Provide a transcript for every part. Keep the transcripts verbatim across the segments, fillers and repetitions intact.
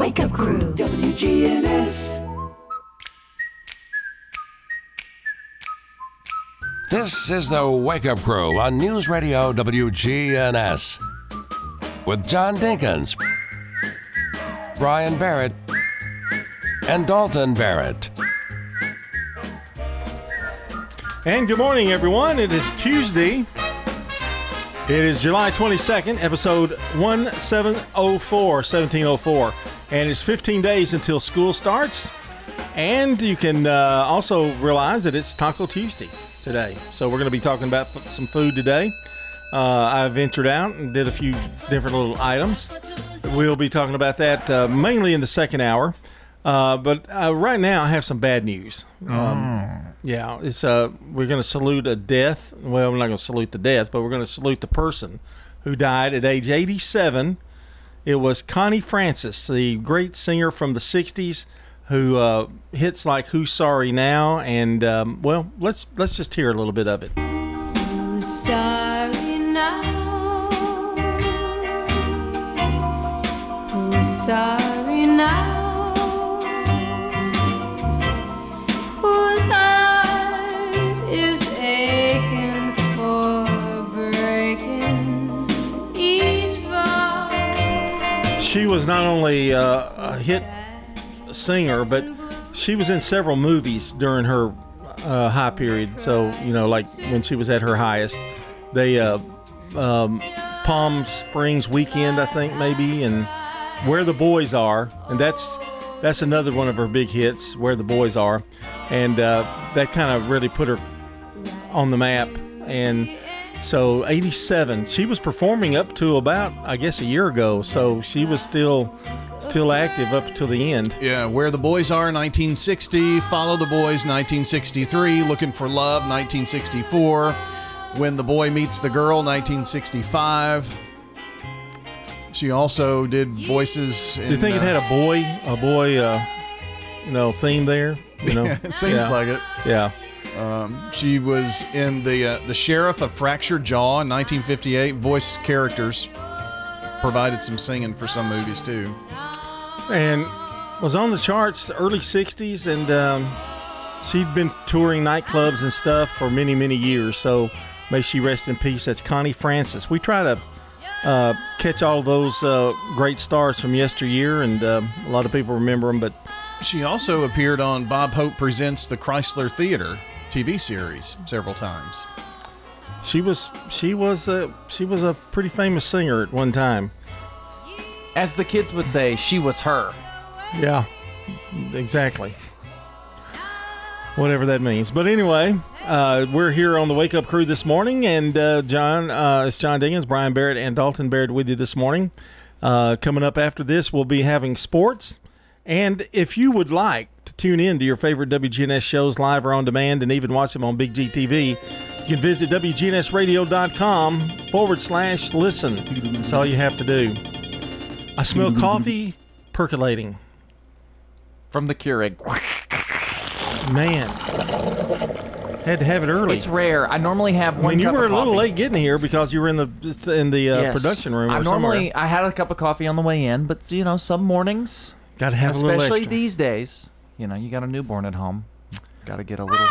Wake Up Crew, W G N S. This is the Wake Up Crew on News Radio W G N S. With John Dinkins, Brian Barrett, and Dalton Barrett. And good morning, everyone. It is Tuesday. It is July twenty-second, episode seventeen oh four, seventeen oh four. And it's fifteen days until school starts. And you can uh, also realize that it's Taco Tuesday today. So we're going to be talking about f- some food today. Uh, I ventured out and did a few different little items. We'll be talking about that uh, mainly in the second hour. Uh, but uh, right now, I have some bad news. Um, Oh. Yeah, it's uh, we're going to salute a death. Well, we're not going to salute the death, but we're going to salute the person who died at age eighty-seven. It was Connie Francis, the great singer from the sixties, who uh, hits like "Who's Sorry Now," and um, well, let's let's just hear a little bit of it. Who's sorry now? Who's sorry now? Whose heart is aching for breaking each fall? She was not only uh, a hit singer, but she was in several movies during her uh, high period. So, you know, like when she was at her highest, they uh, um, Palm Springs Weekend, I think maybe, and Where the Boys Are, and that's that's another one of her big hits, Where the Boys Are, and uh, that kind of really put her on the map. And so eighty-seven, she was performing up to about, I guess, a year ago. So she was still still active up till the end. Yeah, Where the Boys Are, nineteen sixty. Follow the Boys, nineteen sixty-three. Looking for Love, nineteen sixty-four. When the Boy Meets the Girl, nineteen sixty-five. She also did voices in, Do you think it had a boy, a boy, uh, you know, theme there? You know, it seems Yeah. like it. Yeah. Um, she was in the uh, the Sheriff of Fractured Jaw in nineteen fifty-eight. Voice characters, provided some singing for some movies too. And was on the charts early sixties, and um, she'd been touring nightclubs and stuff for many, many years. So may she rest in peace. That's Connie Francis. We try to uh, catch all those uh, great stars from yesteryear, and uh, a lot of people remember them. But She also appeared on Bob Hope Presents the Chrysler Theater T V series several times. she was she was a she was a pretty famous singer at one time. As the kids would say, she was her. Yeah, exactly. Whatever that means. But anyway, uh, we're here on the Wake Up Crew this morning, and uh, John, uh, it's John Dinkins, Brian Barrett, and Dalton Barrett with you this morning. Uh, coming up after this, we'll be having sports. And if you would like to tune in to your favorite W G N S shows live or on demand, and even watch them on Big G T V, you can visit W G N S radio dot com forward slash listen. That's all you have to do. I smell coffee percolating. From the Keurig. Man, had to have it early. It's rare. I normally have I one mean, you cup were a of little coffee. late getting here because you were in the in the uh, Yes. production room. I or normally somewhere. I had a cup of coffee on the way in, but you know, some mornings, Got to have a little especially extra. these days, you know, you got a newborn at home, got to get a little.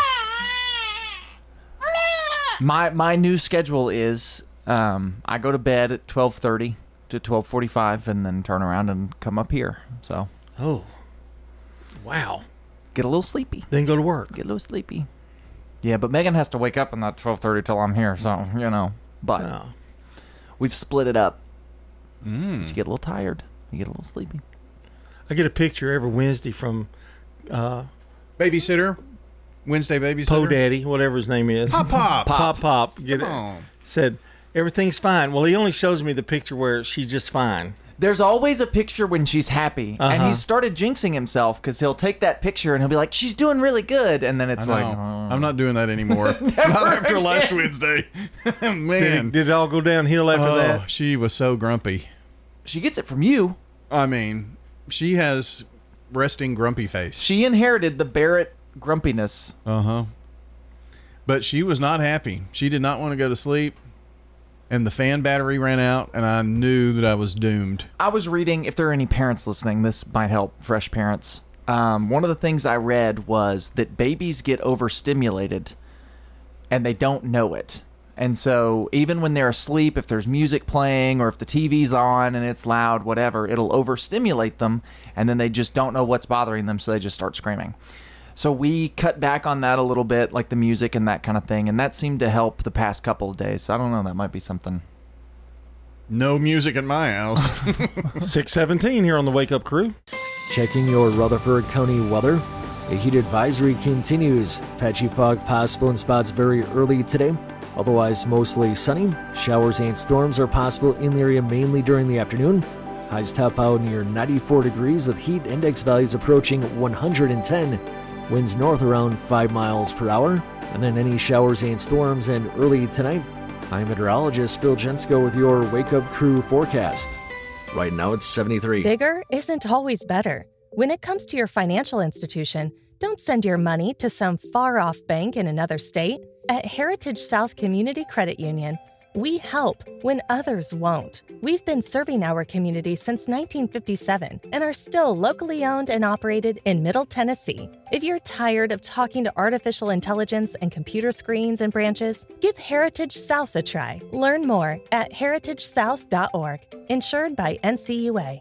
My my new schedule is um, I go to bed at twelve thirty to twelve forty-five, and then turn around and come up here. So Oh, wow! get a little sleepy. Then go to work. Get a little sleepy. Yeah, but Megan has to wake up in that twelve thirty till I'm here, so you know. But Oh. we've split it up. Mm. You get a little tired. You get a little sleepy. I get a picture every Wednesday from uh, Babysitter, Wednesday babysitter. Po Daddy, whatever his name is. Pop Pop. Pop Pop. Get Come it? on. Said everything's fine. Well, he only shows me the picture where she's just fine. There's always a picture when she's happy, and Uh-huh. he's started jinxing himself because he'll take that picture and he'll be like, "She's doing really good," and then it's I like, know. oh. I'm not doing that anymore. Not after last Wednesday. Did, Man. it, did it all go downhill after oh, that? she was so grumpy. She gets it from you. I mean, she has resting grumpy face. She inherited the Barrett grumpiness. Uh huh. But she was not happy. She did not want to go to sleep. and the fan battery ran out, and I knew that I was doomed. I was reading, if there are any parents listening, this might help fresh parents. Um, one of the things I read was that babies get overstimulated and they don't know it. And so even when they're asleep, if there's music playing or if the T V's on and it's loud, whatever, it'll overstimulate them, and then they just don't know what's bothering them, so they just start screaming. So we cut back on that a little bit, like the music and that kind of thing, and that seemed to help the past couple of days. So I don't know, that might be something. No music in my house. six seventeen here on the Wake Up Crew. Checking your Rutherford County weather. A heat advisory continues. Patchy fog possible in spots very early today. Otherwise, mostly sunny. Showers and storms are possible in the area mainly during the afternoon. Highs top out near ninety-four degrees with heat index values approaching one hundred ten. Winds north around five miles per hour. And then any showers and storms and early tonight. I'm meteorologist Phil Jensko with your Wake Up Crew forecast. Right now it's seventy-three. Bigger isn't always better. When it comes to your financial institution, don't send your money to some far-off bank in another state. At Heritage South Community Credit Union, we help when others won't. We've been serving our community since nineteen fifty-seven and are still locally owned and operated in Middle Tennessee. If you're tired of talking to artificial intelligence and computer screens and branches, give Heritage South a try. Learn more at heritage south dot org. Insured by N C U A.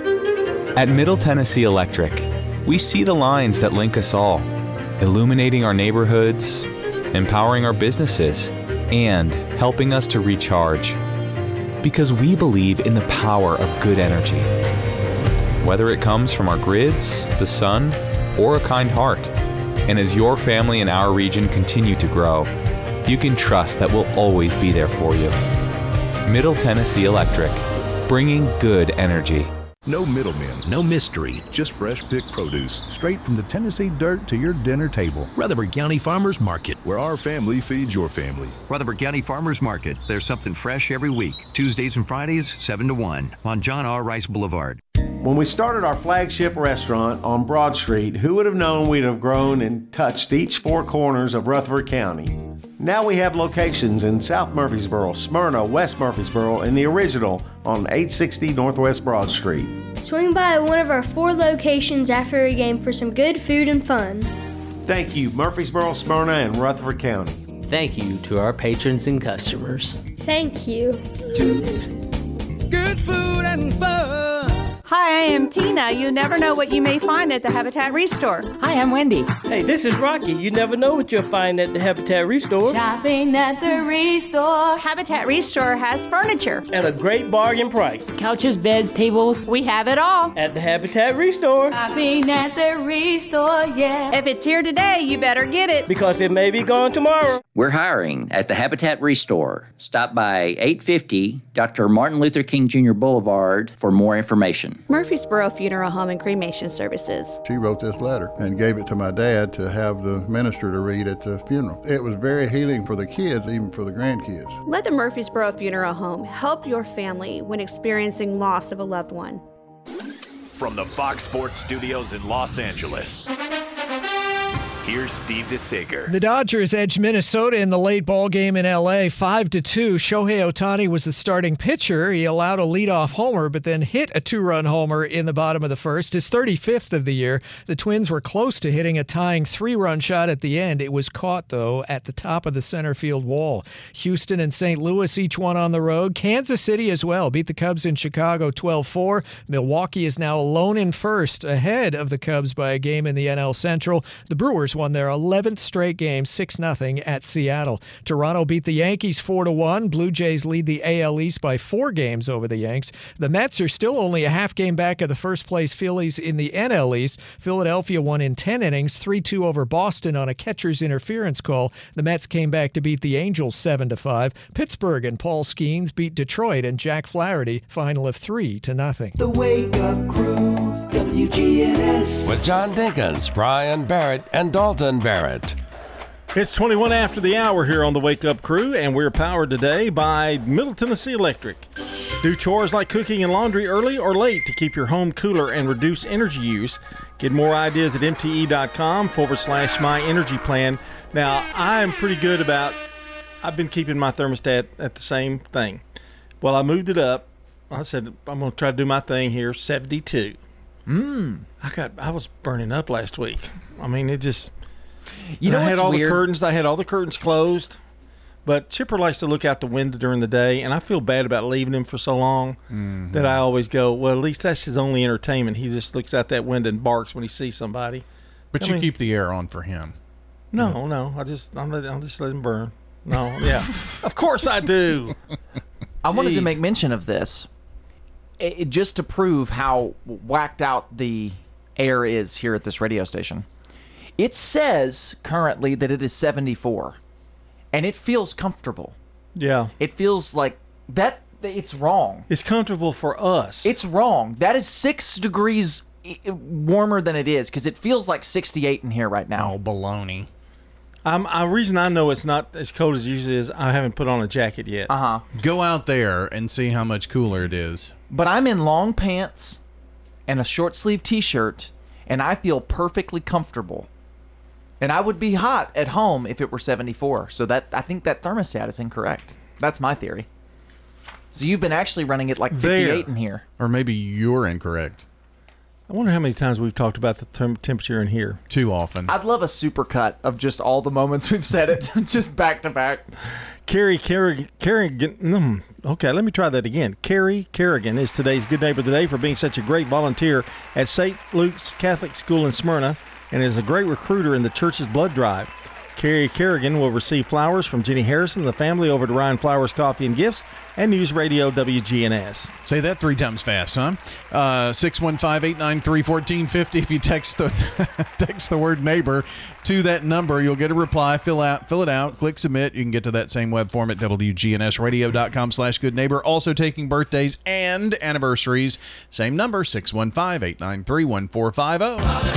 At Middle Tennessee Electric, we see the lines that link us all, illuminating our neighborhoods, empowering our businesses, and helping us to recharge. Because we believe in the power of good energy. Whether it comes from our grids, the sun, or a kind heart. And as your family and our region continue to grow, you can trust that we'll always be there for you. Middle Tennessee Electric, bringing good energy. No middlemen, no mystery, just fresh picked produce. Straight from the Tennessee dirt to your dinner table. Rutherford County Farmers Market, where our family feeds your family. Rutherford County Farmers Market. There's something fresh every week. Tuesdays and Fridays, seven to one on John R. Rice Boulevard. When we started our flagship restaurant on Broad Street, who would have known we'd have grown and touched each four corners of Rutherford County? Now we have locations in South Murfreesboro, Smyrna, West Murfreesboro, and the original on eight sixty Northwest Broad Street. Swing by one of our four locations after a game for some good food and fun. Thank you, Murfreesboro, Smyrna, and Rutherford County. Thank you to our patrons and customers. Thank you. Good food and fun. Hi, I am Tina. You never know what you may find at the Habitat Restore. Hi, I'm Wendy. Hey, this is Rocky. You never know what you'll find at the Habitat Restore. Shopping at the Restore. Habitat Restore has furniture. At a great bargain price. Couches, beds, tables. We have it all. At the Habitat Restore. Shopping at the Restore, yeah. If it's here today, you better get it. Because it may be gone tomorrow. We're hiring at the Habitat Restore. Stop by eight fifty Doctor Martin Luther King Junior Boulevard for more information. Murfreesboro Funeral Home and Cremation Services. She wrote this letter and gave it to my dad to have the minister to read at the funeral. It was very healing for the kids, even for the grandkids. Let the Murfreesboro Funeral Home help your family when experiencing loss of a loved one. From the Fox Sports Studios in Los Angeles, here's Steve DeSager. The Dodgers edged Minnesota in the late ball game in L A five to two. Shohei Ohtani was the starting pitcher. He allowed a leadoff homer, but then hit a two-run homer in the bottom of the first, his thirty-fifth of the year. The Twins were close to hitting a tying three-run shot at the end. It was caught, though, at the top of the center field wall. Houston and Saint Louis, each one on the road. Kansas City as well beat the Cubs in Chicago twelve four. Milwaukee is now alone in first, ahead of the Cubs by a game in the N L Central. The Brewers won their eleventh straight game six nothing at Seattle. Toronto beat the Yankees four to one. Blue Jays lead the A L East by four games over the Yanks. The Mets are still only a half game back of the first place Phillies in the N L East. Philadelphia won in ten innings, three two over Boston on a catcher's interference call. The Mets came back to beat the Angels seven to five. Pittsburgh and Paul Skeens beat Detroit and Jack Flaherty, final of three to nothing. The Wake Up Crew, W G N S. With John Dinkins, Brian Barrett, and Dalton Barrett. It's twenty-one after the hour here on the Wake Up Crew, and we're powered today by Middle Tennessee Electric. Do chores like cooking and laundry early or late to keep your home cooler and reduce energy use. Get more ideas at M T E dot com forward slash my energy plan. Now, I'm pretty good about I've been keeping my thermostat at the same thing. Well, I moved it up. I said, I'm going to try to do my thing here, seventy-two. Mm. I got, I was burning up last week. I mean, it just, you know, I had all weird? the curtains, I had all the curtains closed, but Chipper likes to look out the window during the day, and I feel bad about leaving him for so long Mm-hmm. that I always go, well, at least that's his only entertainment. He just looks out that window and barks when he sees somebody. But I you mean, keep the air on for him. No, no, I just, I'm let, I'll just let him burn. No, yeah. Of course I do. I wanted to Jeez. make mention of this, it, it- just to prove how whacked out the air is here at this radio station. It says currently that it is seventy-four, and it feels comfortable. Yeah. It feels like that. It's wrong. It's comfortable for us. It's wrong. That is six degrees i- warmer than it is because it feels like sixty-eight in here right now. Oh, baloney. Um, a reason I know it's not as cold as it usually is, I haven't put on a jacket yet. Uh huh. Go out there and see how much cooler it is. But I'm in long pants and a short sleeve t-shirt, and I feel perfectly comfortable. And I would be hot at home if it were seventy-four. So that I think that thermostat is incorrect. That's my theory. So you've been actually running it like fifty-eight There. in here. Or maybe you're incorrect. I wonder how many times we've talked about the term temperature in here. Too often. I'd love a super cut of just all the moments we've said it, just back to back. Carrie Kerrigan, Kerrigan mm, okay, let me try that again. Carrie Kerrigan is today's Good Neighbor of the Day for being such a great volunteer at Saint Luke's Catholic School in Smyrna and is a great recruiter in the church's blood drive. Carrie Kerrigan will receive flowers from Jenny Harrison and the family over to Ryan Flowers Coffee and Gifts and News Radio W G N S. Say that three times fast, huh? Uh, six one five, eight nine three, one four five zero. If you text the text the word neighbor to that number, you'll get a reply. Fill out, fill it out, click submit. You can get to that same web form at W G N S radio dot com slash good neighbor. Also taking birthdays and anniversaries. Same number, six one five, eight nine three, one four five zero.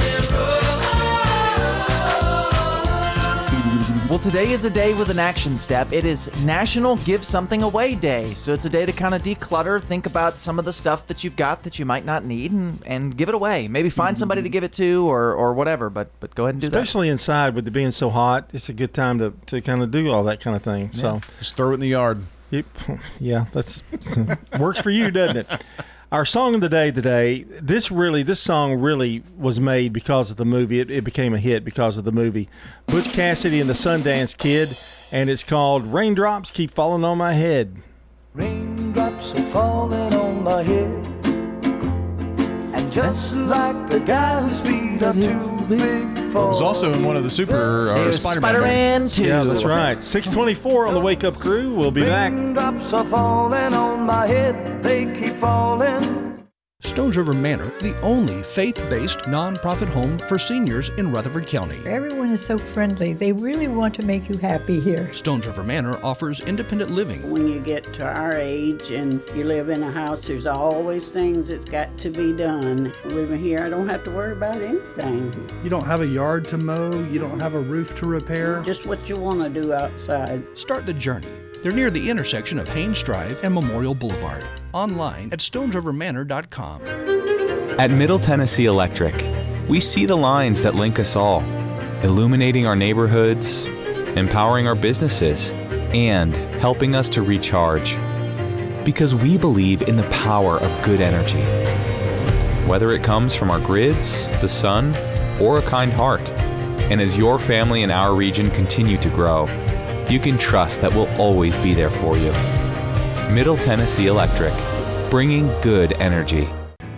Well, today is a day with an action step. It is National Give Something Away Day. So it's a day to kind of declutter, think about some of the stuff that you've got that you might not need, and, and give it away. Maybe find somebody to give it to or, or whatever, but but go ahead and do Especially inside with it being so hot, it's a good time to, to kind of do all that kind of thing. Yeah. So just throw it in the yard. Yep. Yeah, that's works for you, doesn't it? Our song of the day today, this really, this song really was made because of the movie. It, it became a hit because of the movie. Butch Cassidy and the Sundance Kid, and it's called Raindrops Keep Falling on My Head. Raindrops are falling on my head, and just like the guy whose feet are too big for. It was also in one of the super uh, Spider-Man. Spider-Man movies. two. Yeah, that's right. six twenty-four on the Wake Up Crew. We'll be back. Raindrops are falling on my head, they keep falling. Stones River Manor, the only faith-based nonprofit home for seniors in Rutherford County. Everyone is so friendly. They really want to make you happy here. Stones River Manor offers independent living. When you get to our age and you live in a house, there's always things that's got to be done. Living here, I don't have to worry about anything. You don't have a yard to mow, you don't have a roof to repair. Just what you want to do outside. Start the journey. They're near the intersection of Haynes Drive and Memorial Boulevard. Online at stones river manor dot com. At Middle Tennessee Electric, we see the lines that link us all, illuminating our neighborhoods, empowering our businesses, and helping us to recharge. Because we believe in the power of good energy. Whether it comes from our grids, the sun, or a kind heart. And as your family and our region continue to grow, you can trust that we'll always be there for you. Middle Tennessee Electric, bringing good energy.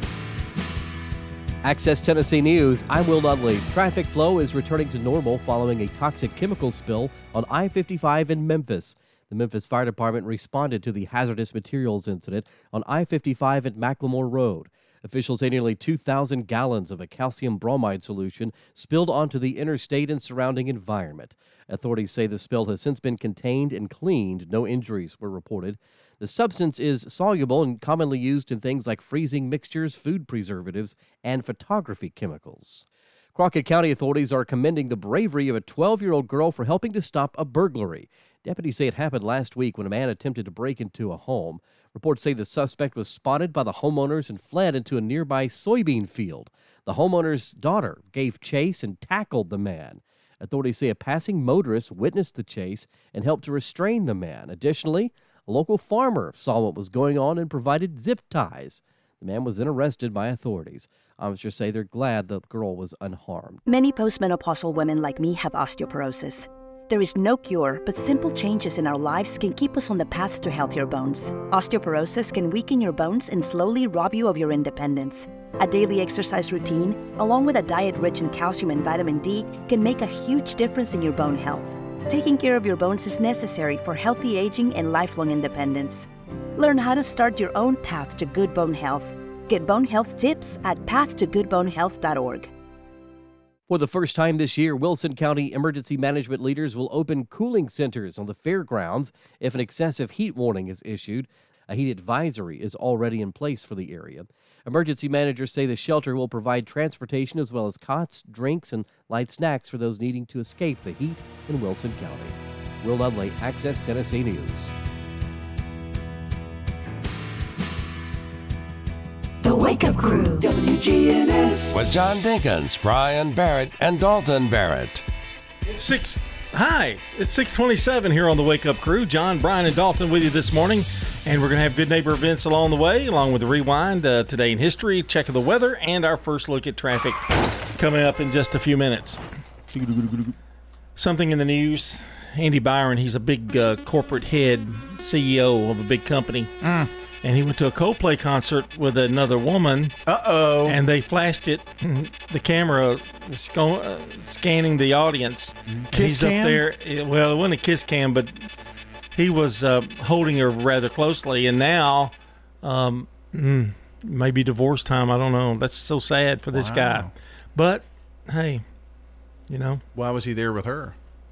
Access Tennessee News, I'm Will Dudley. Traffic flow is returning to normal following a toxic chemical spill on I fifty-five in Memphis. The Memphis Fire Department responded to the hazardous materials incident on I fifty-five at Macklemore Road. Officials say nearly two thousand gallons of a calcium bromide solution spilled onto the interstate and surrounding environment. Authorities say the spill has since been contained and cleaned. No injuries were reported. The substance is soluble and commonly used in things like freezing mixtures, food preservatives, and photography chemicals. Crockett County authorities are commending the bravery of a twelve-year-old girl for helping to stop a burglary. Deputies say it happened last week when a man attempted to break into a home. Reports say the suspect was spotted by the homeowners and fled into a nearby soybean field. The homeowner's daughter gave chase and tackled the man. Authorities say a passing motorist witnessed the chase and helped to restrain the man. Additionally, a local farmer saw what was going on and provided zip ties. The man was then arrested by authorities. Officers say they're glad the girl was unharmed. Many postmenopausal women like me have osteoporosis. There is no cure, but simple changes in our lives can keep us on the path to healthier bones. Osteoporosis can weaken your bones and slowly rob you of your independence. A daily exercise routine, along with a diet rich in calcium and vitamin D, can make a huge difference in your bone health. Taking care of your bones is necessary for healthy aging and lifelong independence. Learn how to start your own path to good bone health. Get bone health tips at path to good bone health dot org. For the first time this year, Wilson County emergency management leaders will open cooling centers on the fairgrounds if an excessive heat warning is issued. A heat advisory is already in place for the area. Emergency managers say the shelter will provide transportation as well as cots, drinks, and light snacks for those needing to escape the heat in Wilson County. Will Dudley, Access Tennessee News. The Wake Up Crew, W G N S. With John Dinkins, Brian Barrett, and Dalton Barrett. Six. Hi, it's six twenty-seven here on the Wake Up Crew. John, Brian, and Dalton with you this morning. And we're going to have good neighbor events along the way, along with the Rewind, uh, Today in History, check of the weather, and our first look at traffic coming up in just a few minutes. Something in the news. Andy Byron, he's a big uh, corporate head, C E O of a big company. Mm. And he went to a Coldplay concert with another woman. Uh-oh. And they flashed it. The camera was go, uh, scanning the audience. Kiss and he's cam? up there. Well, it wasn't a kiss cam, but he was uh, holding her rather closely. And now, um, mm, maybe divorce time. I don't know. That's so sad for this Wow. guy. But, hey, you know. Why was he there with her?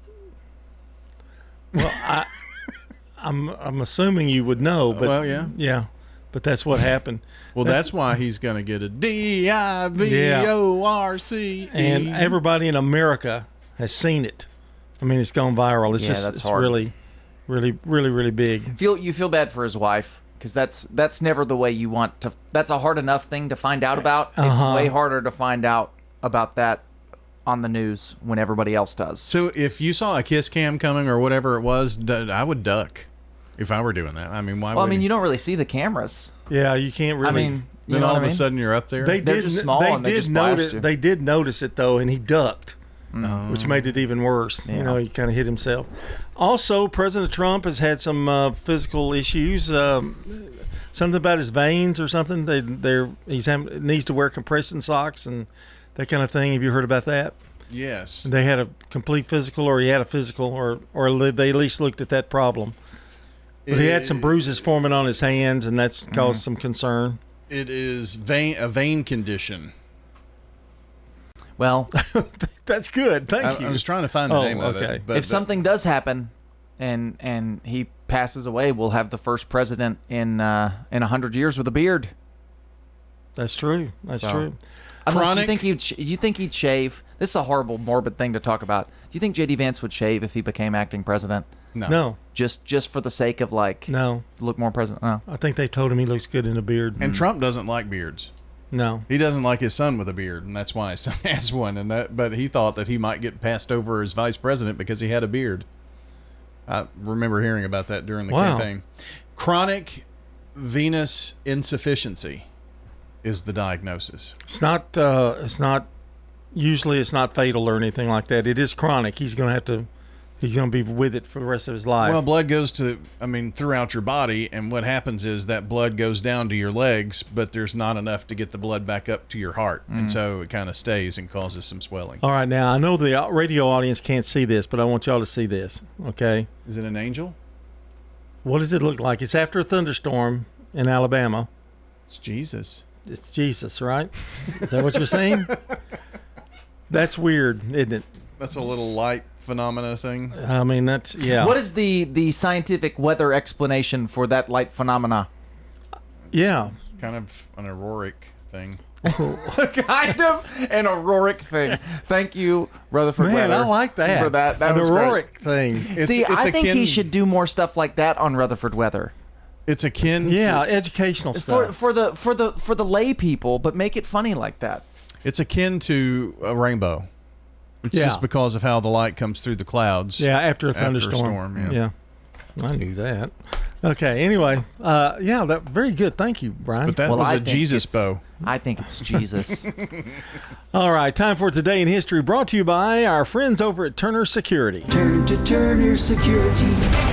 Well, I... I'm I'm assuming you would know, but Well, yeah. yeah, but that's what happened. Well, that's, why he's going to get a D I V O R C E. And everybody in America has seen it. I mean, it's gone viral. It's Yeah, just that's it's hard. really, really, really, really big. Feel you feel bad for his wife because that's that's never the way you want to. That's a hard enough thing to find out about. It's Uh-huh. way harder to find out about that on the news when everybody else does. So if you saw a kiss cam coming or whatever it was, d- I would duck if I were doing that. I mean, why Well, I would mean, you don't really see the cameras. Yeah, you can't really. I mean, you Then know all what of I a mean? sudden you're up there? They They're did, just small they and they did just blast notice. you. They did notice it though, and he ducked, Mm. which made it even worse. Yeah. You know, he kind of hit himself. Also, President Trump has had some uh, physical issues. Um, something about his veins or something. They, they're he's having, needs to wear compression socks and that kind of thing. Have you heard about that? Yes. They had a complete physical, or he had a physical, or or they at least looked at that problem. But he had some bruises forming on his hands, and that's caused some concern. It is vein a vein condition. Well, that's good. Thank I, you. I was trying to find the Oh, name of okay. it. But if something does happen, and and he passes away, we'll have the first president in uh, in a hundred years with a beard. That's true. That's So- true. Unless Chronic- you think he'd sh- you think he'd shave. This is a horrible, morbid thing to talk about. Do you think J D Vance would shave if he became acting president? No. No, Just just for the sake of like no. look more president. No. I think they told him he looks good in a beard. And Trump doesn't like beards. No. He doesn't like his son with a beard, and that's why his son has one. And that, but he thought that he might get passed over as vice president because he had a beard. I remember hearing about that during the Wow. campaign. Chronic venous insufficiency is the diagnosis. It's not. Uh, it's not. Usually, it's not fatal or anything like that. It is chronic. He's going to have to. He's going to be with it for the rest of his life. Well, blood goes to, I mean, throughout your body, and what happens is that blood goes down to your legs, but there's not enough to get the blood back up to your heart, and so it kind of stays and causes some swelling. All right, now I know the radio audience can't see this, but I want y'all to see this. Okay. Is it an angel? What does it look like? It's after a thunderstorm in Alabama. It's Jesus. It's Jesus, right? Is that what you're saying? That's weird, isn't it? That's a little light phenomena thing. I mean, that's yeah. What is the the scientific weather explanation for that light phenomena? Yeah. Kind of an auroric thing. Kind of an auroric thing. Thank you, Rutherford Man, Weather. I like that. For that. That An was auroric great. thing. It's- See, it's I think akin- he should do more stuff like that on Rutherford Weather. It's akin Yeah, to, educational For stuff. for the for the for the lay people, but make it funny like that. it's akin to a rainbow. It's Yeah. just because of how the light comes through the clouds. Yeah, after a After a thunderstorm. storm, yeah. yeah. I knew that. Okay, anyway, uh, yeah, that very good. Thank you, Brian. But that Well, was I a think Jesus it's- bow. I think it's Jesus. All right, time for Today in History, brought to you by our friends over at Turner Security. Turn to Turner Security.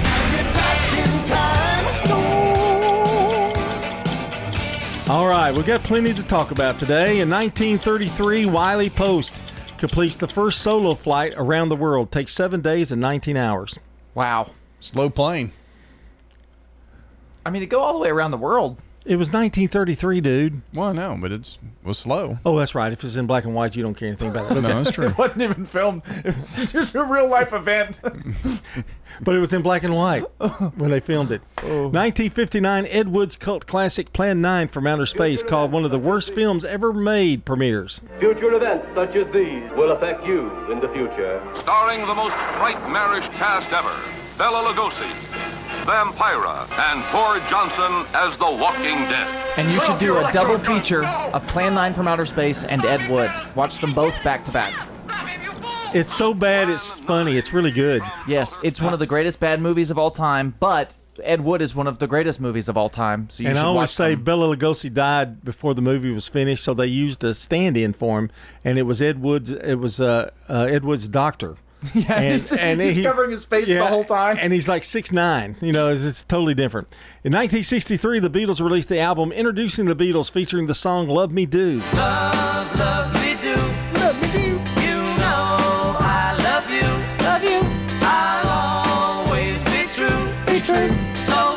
All right, we've got plenty to talk about today. In nineteen thirty-three, Wiley Post completes the first solo flight around the world. Takes seven days and nineteen hours. Wow. Slow plane. I mean, to go all the way around the world. It was nineteen thirty-three, dude. Well, no, but it's, it was slow. Oh, that's right. If it's in black and white, you don't care anything about that. No, that's true. It wasn't even filmed. It was just a real life event. But it was in black and white when they filmed it. Oh. nineteen fifty-nine, Ed Wood's cult classic Plan nine from Outer Space, called one of the worst films ever made, premieres. Future events such as these will affect you in the future. Starring the most nightmarish cast ever, Bela Lugosi, Vampira, and Thor Johnson as the Walking Dead. And you should do a double feature of Plan nine from Outer Space and Ed Wood. Watch them both back to back. It's so bad, it's funny. It's really good. Yes, it's one of the greatest bad movies of all time, but Ed Wood is one of the greatest movies of all time. So you and should I always watch say them. Bela Lugosi died before the movie was finished, so they used a stand-in for him, and it was Ed Wood's. It was uh, uh, Ed Wood's doctor. Yeah, and, he's, and he's he- covering his face yeah, the whole time. and he's like six nine. You know, it's, it's totally different. In nineteen sixty-three, the Beatles released the album Introducing the Beatles, featuring the song "Love Me Do." Love, love me do. Love me do. You know I love you. Love you. I'll always be true. Be true. So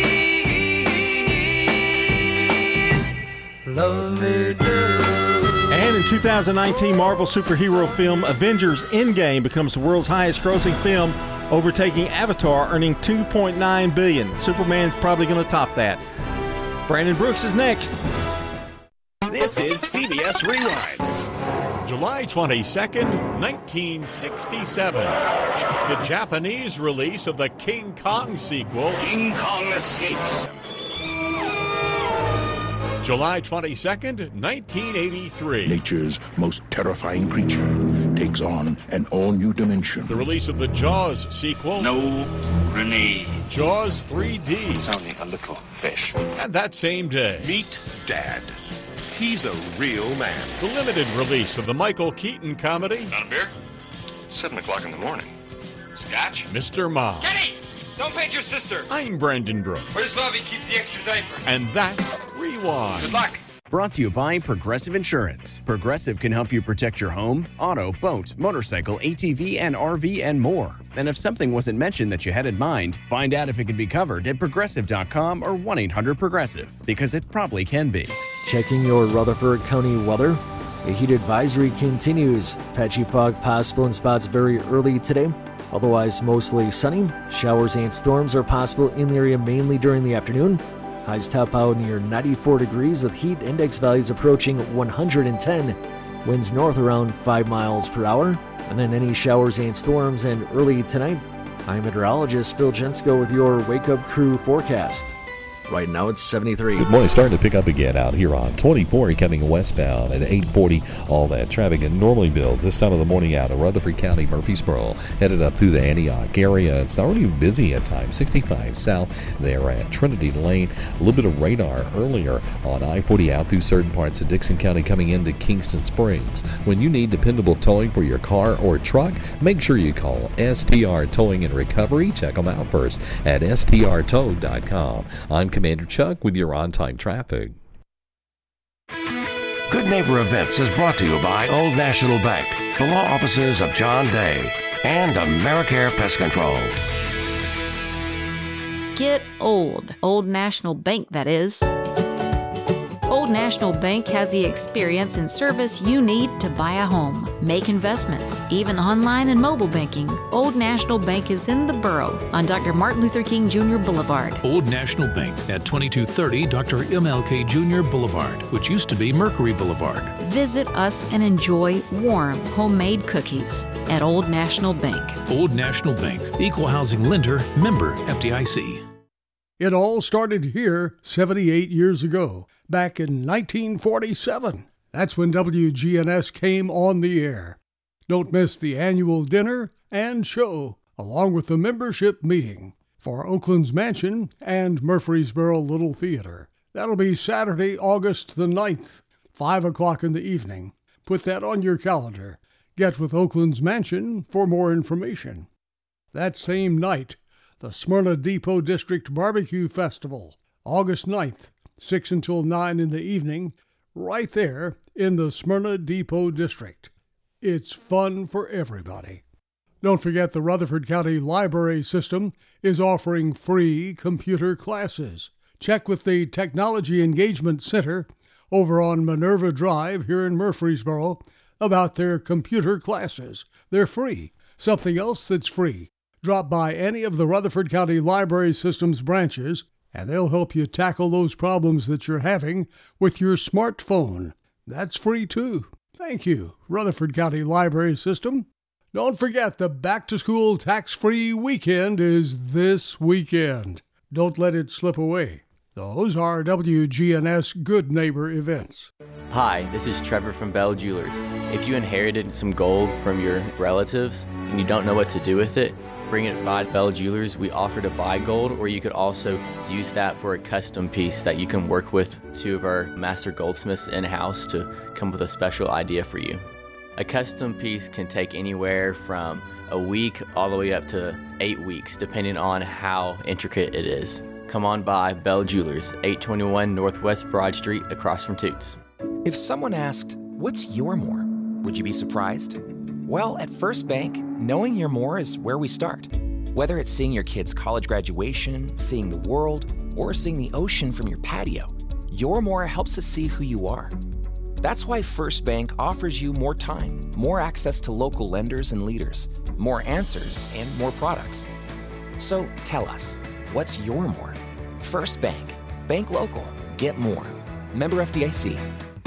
please, love me do. And in two thousand nineteen, Marvel superhero film Avengers Endgame becomes the world's highest grossing film, overtaking Avatar, earning two point nine billion dollars. Superman's probably going to top that. Brandon Brooks is next. This is C B S Rewind. July twenty-second, nineteen sixty-seven. The Japanese release of the King Kong sequel, King Kong Escapes. July twenty-second, nineteen eighty-three. Nature's most terrifying creature takes on an all-new dimension. The release of the Jaws sequel, No grenade. Jaws three D. It's only a little fish. And that same day, Meet Dad. He's a real man. the limited release of the Michael Keaton comedy, Not a beer? Seven o'clock in the morning. Scotch? Mister Mom. Kenny! Don't paint your sister! I'm Brandon Brooks. Where's Bobby keep the extra diapers? And that's Rewind. Good luck! Brought to you by Progressive Insurance. Progressive can help you protect your home, auto, boat, motorcycle, A T V, and R V, and more. And if something wasn't mentioned that you had in mind, find out if it can be covered at progressive dot com or one eight hundred progressive, because it probably can be. Checking your Rutherford County weather. A heat advisory continues. Patchy fog possible in spots very early today. Otherwise, mostly sunny. Showers and storms are possible in the area mainly during the afternoon. Highs top out near ninety-four degrees with heat index values approaching one hundred ten. Winds north around five miles per hour. And then any showers and storms and early tonight. I'm meteorologist Phil Jensko with your Wake Up Crew forecast. Right now it's seventy-three. Good morning. Starting to pick up again out here on twenty-four coming westbound at eight forty. All that traffic it normally builds this time of the morning out of Rutherford County, Murfreesboro, headed up through the Antioch area. It's already busy at times. sixty-five south there at Trinity Lane. A little bit of radar earlier on I forty out through certain parts of Dixon County coming into Kingston Springs. When you need dependable towing for your car or truck, make sure you call S T R Towing and Recovery. Check them out first at S T R tow dot com. I'm Commander Chuck with your on-time traffic. Good Neighbor Events is brought to you by Old National Bank, the law offices of John Day, and Americare Pest Control. Get old. Old National Bank, that is. Old National Bank has the experience and service you need to buy a home, make investments, even online and mobile banking. Old National Bank is in the borough on Doctor Martin Luther King Junior Boulevard. Old National Bank at twenty-two thirty Doctor M L K Junior Boulevard, which used to be Mercury Boulevard. Visit us and enjoy warm, homemade cookies at Old National Bank. Old National Bank, equal housing lender, member F D I C. It all started here seventy-eight years ago, back in nineteen forty-seven. That's when W G N S came on the air. Don't miss the annual dinner and show, along with the membership meeting for Oakland's Mansion and Murfreesboro Little Theater. That'll be Saturday, August the ninth, five o'clock in the evening. Put that on your calendar. Get with Oakland's Mansion for more information. That same night, the Smyrna Depot District Barbecue Festival, August ninth, six until nine in the evening, right there in the Smyrna Depot District. It's fun for everybody. Don't forget the Rutherford County Library System is offering free computer classes. Check with the Technology Engagement Center over on Minerva Drive here in Murfreesboro about their computer classes. They're free. Something else that's free. Drop by any of the Rutherford County Library System's branches, and they'll help you tackle those problems that you're having with your smartphone. That's free too. Thank you, Rutherford County Library System. Don't forget the back-to-school tax-free weekend is this weekend. Don't let it slip away. Those are W G N S Good Neighbor events. Hi, this is Trevor from Bell Jewelers. If you inherited some gold from your relatives and you don't know what to do with it, bring it by Bell Jewelers. We offer to buy gold, or you could also use that for a custom piece that you can work with two of our master goldsmiths in-house to come with a special idea for you. A custom piece can take anywhere from a week all the way up to eight weeks, depending on how intricate it is. Come on by Bell Jewelers, eight twenty-one Northwest Broad Street, across from Toots. If someone asked, what's your more? Would you be surprised? Well, at First Bank, knowing your more is where we start. Whether it's seeing your kid's college graduation, seeing the world, or seeing the ocean from your patio, your more helps us see who you are. That's why First Bank offers you more time, more access to local lenders and leaders, more answers, and more products. So tell us, what's your more? First Bank. Bank local. Get more. Member F D I C.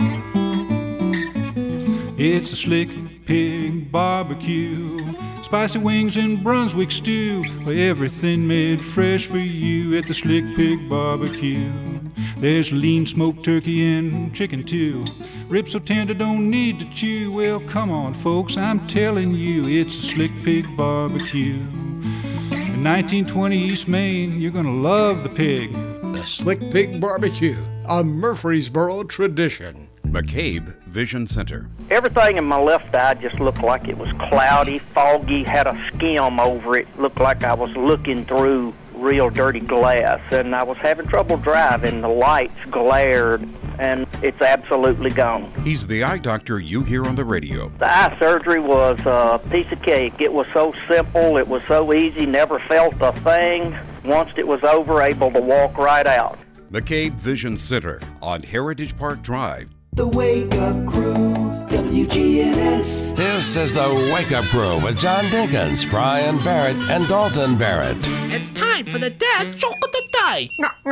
It's a Slick Pig barbecue, spicy wings and Brunswick stew, everything made fresh for you at the Slick Pig barbecue. There's lean smoked turkey and chicken too, ribs so tender don't need to chew. Well, come on folks, I'm telling you, it's a Slick Pig barbecue. In nineteen twenty East Main, you're gonna love the pig. The Slick Pig Barbecue, a Murfreesboro tradition. McCabe Vision Center. Everything in my left eye just looked like it was cloudy, foggy, had a skim over it. Looked like I was looking through real dirty glass, and I was having trouble driving. The lights glared, and it's absolutely gone. He's the eye doctor you hear on the radio. The eye surgery was a piece of cake. It was so simple, it was so easy, never felt a thing. Once it was over, able to walk right out. McCabe Vision Center on Heritage Park Drive. The Wake Up Crew, W G N S. This is the Wake Up Crew with John Dinkins, Brian Barrett, and Dalton Barrett. It's time for the dad joke of the day.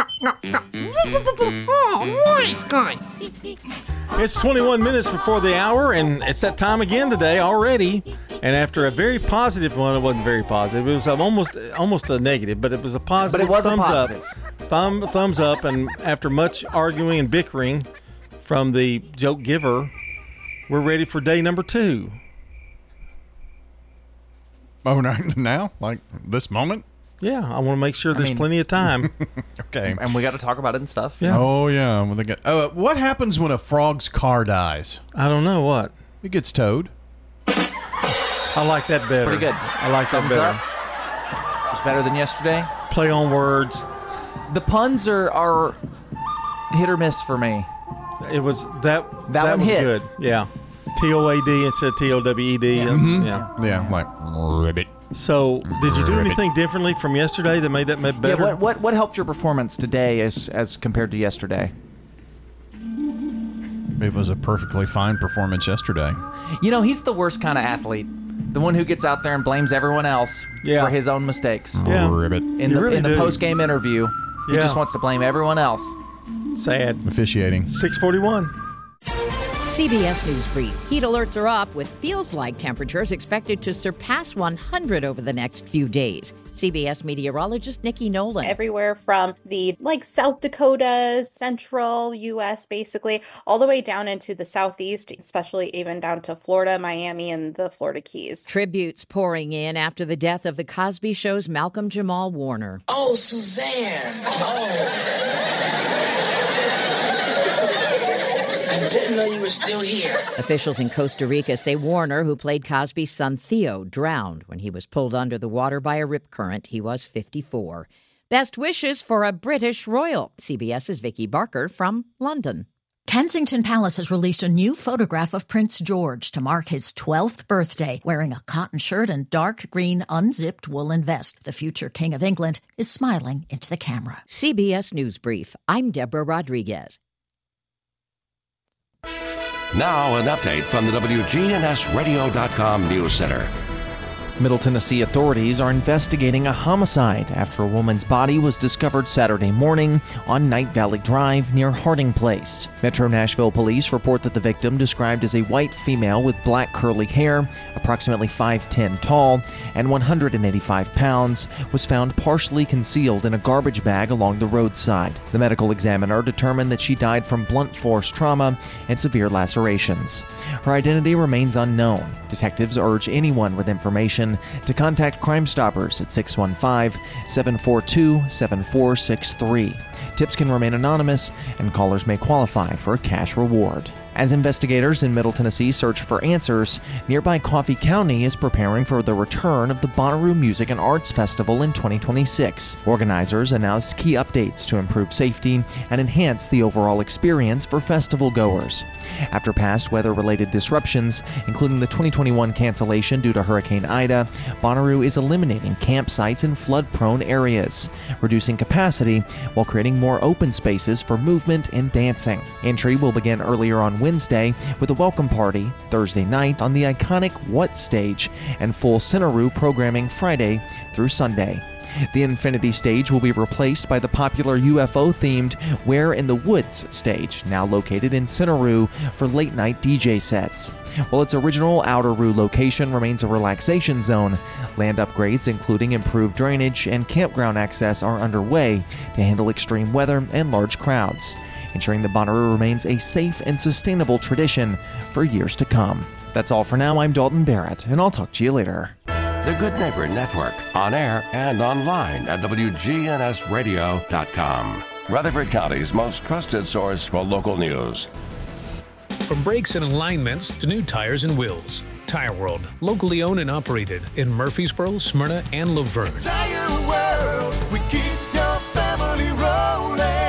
Oh, nice guy. It's twenty-one minutes before the hour, and it's that time again today already. And after a very positive one, it wasn't very positive. It was almost almost a negative, but it was a positive. But it was a thumbs positive. up. Thumb, thumbs up, and after much arguing and bickering from the joke giver, we're ready for day number two. Oh, now? Like this moment? Yeah, I want to make sure I there's mean- plenty of time. Okay. And we got to talk about it and stuff. Yeah. Oh, yeah. When they get, oh, what happens when a frog's car dies? I don't know what. It gets towed. I like that better. Pretty good. I like that Thumbs better. up. It's better than yesterday. Play on words. The puns are, are hit or miss for me. It was that. That one was hit. good. Yeah. T O A D instead of T O W E D. Yeah. and- yeah. Yeah, like ribbit. So, did you do Ribbit. anything differently from yesterday that made that ma- better? Yeah, what, what what helped your performance today as as compared to yesterday? It was a perfectly fine performance yesterday. You know, he's the worst kind of athlete. The one who gets out there and blames everyone else Yeah. for his own mistakes. Yeah. Ribbit. In You the really in the do. post game interview, he Yeah. just wants to blame everyone else. Sad. Officiating. six forty-one. C B S News Brief. Heat alerts are up with feels-like temperatures expected to surpass one hundred over the next few days. C B S meteorologist Nikki Nolan. Everywhere from the like South Dakota, central U S basically, all the way down into the southeast, especially even down to Florida, Miami, and the Florida Keys. Tributes pouring in after the death of The Cosby Show's Malcolm Jamal Warner. Oh, Suzanne. Oh. I didn't know you were still here. Officials in Costa Rica say Warner, who played Cosby's son Theo, drowned when he was pulled under the water by a rip current. He was fifty-four. Best wishes for a British royal. CBS's Vicky Barker from London. Kensington Palace has released a new photograph of Prince George to mark his twelfth birthday, wearing a cotton shirt and dark green unzipped woolen vest. The future King of England is smiling into the camera. C B S News Brief. I'm Deborah Rodriguez. Now an update from the W G N S radio dot com News Center. Middle Tennessee authorities are investigating a homicide after a woman's body was discovered Saturday morning on Night Valley Drive near Harding Place. Metro Nashville police report that the victim, described as a white female with black curly hair, approximately five ten tall, and one hundred eighty-five pounds, was found partially concealed in a garbage bag along the roadside. The medical examiner determined that she died from blunt force trauma and severe lacerations. Her identity remains unknown. Detectives urge anyone with information to contact Crime Stoppers at six one five, seven four two, seven four six three. Tips can remain anonymous, and callers may qualify for a cash reward. As investigators in Middle Tennessee search for answers, nearby Coffee County is preparing for the return of the Bonnaroo Music and Arts Festival in twenty twenty-six. Organizers announced key updates to improve safety and enhance the overall experience for festival goers. After past weather-related disruptions, including the twenty twenty-one cancellation due to Hurricane Ida, Bonnaroo is eliminating campsites in flood-prone areas, reducing capacity while creating more open spaces for movement and dancing. Entry will begin earlier on Wednesday with a welcome party Thursday night on the iconic What stage and full Cineroo programming Friday through Sunday. The Infinity stage will be replaced by the popular U F O-themed Where in the Woods stage, now located in Cineroo for late-night D J sets. While its original Outeroo location remains a relaxation zone, land upgrades including improved drainage and campground access are underway to handle extreme weather and large crowds, ensuring the Bonnaroo remains a safe and sustainable tradition for years to come. That's all for now. I'm Dalton Barrett, and I'll talk to you later. The Good Neighbor Network, on air and online at W G N S radio dot com. Rutherford County's most trusted source for local news. From brakes and alignments to new tires and wheels, Tire World, locally owned and operated in Murfreesboro, Smyrna, and Laverne. Tire World, we keep your family rolling.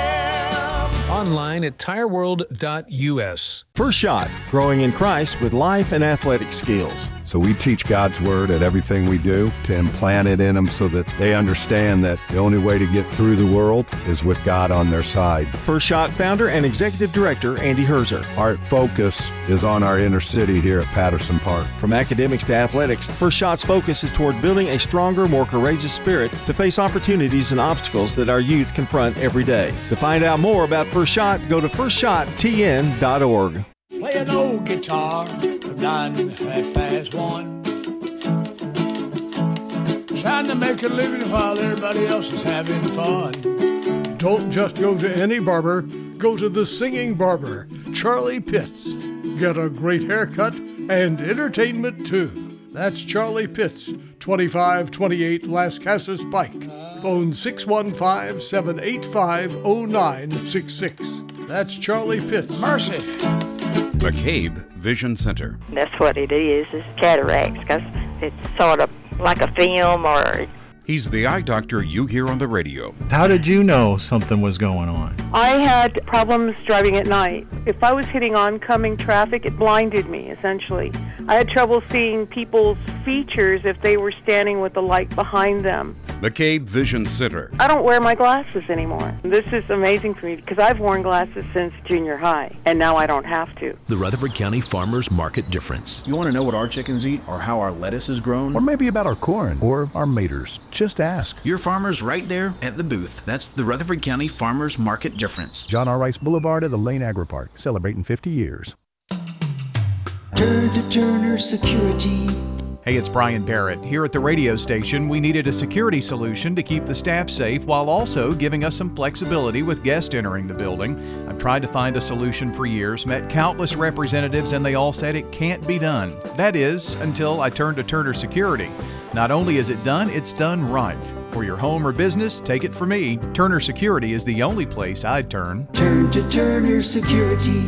Online at tire world dot U S. First Shot, growing in Christ with life and athletic skills. So we teach God's Word at everything we do to implant it in them so that they understand that the only way to get through the world is with God on their side. First Shot founder and executive director Andy Herzer. Our focus is on our inner city here at Patterson Park. From academics to athletics, First Shot's focus is toward building a stronger, more courageous spirit to face opportunities and obstacles that our youth confront every day. To find out more about First Shot, go to first shot t n dot org. Play an old guitar from nine half past one. Trying to make a living while everybody else is having fun. Don't just go to any barber. Go to the singing barber, Charlie Pitts. Get a great haircut and entertainment too. That's Charlie Pitts, twenty-five twenty-eight Las Casas Pike. Phone six one five, seven eight five, zero nine six six. That's Charlie Pitts. Mercy. McCabe Vision Center. That's what it is, is cataracts, because it's sort of like a film or... He's the eye doctor you hear on the radio. How did you know something was going on? I had problems driving at night. If I was hitting oncoming traffic, it blinded me, essentially. I had trouble seeing people's features if they were standing with the light behind them. McCabe Vision Center. I don't wear my glasses anymore. This is amazing for me because I've worn glasses since junior high, and now I don't have to. The Rutherford County Farmers Market Difference. You want to know what our chickens eat or how our lettuce is grown? Or maybe about our corn or our maters. Just ask. Your farmer's right there at the booth. That's the Rutherford County Farmers Market Difference. John R. Rice Boulevard at the Lane Agri Park, celebrating fifty years. Turn to Turner Security. Hey, it's Brian Barrett. Here at the radio station, we needed a security solution to keep the staff safe while also giving us some flexibility with guests entering the building. I've tried to find a solution for years, met countless representatives, and they all said it can't be done. That is, until I turned to Turner Security. Not only is it done, it's done right. For your home or business, take it from me, Turner Security is the only place I'd turn. Turn to Turner Security.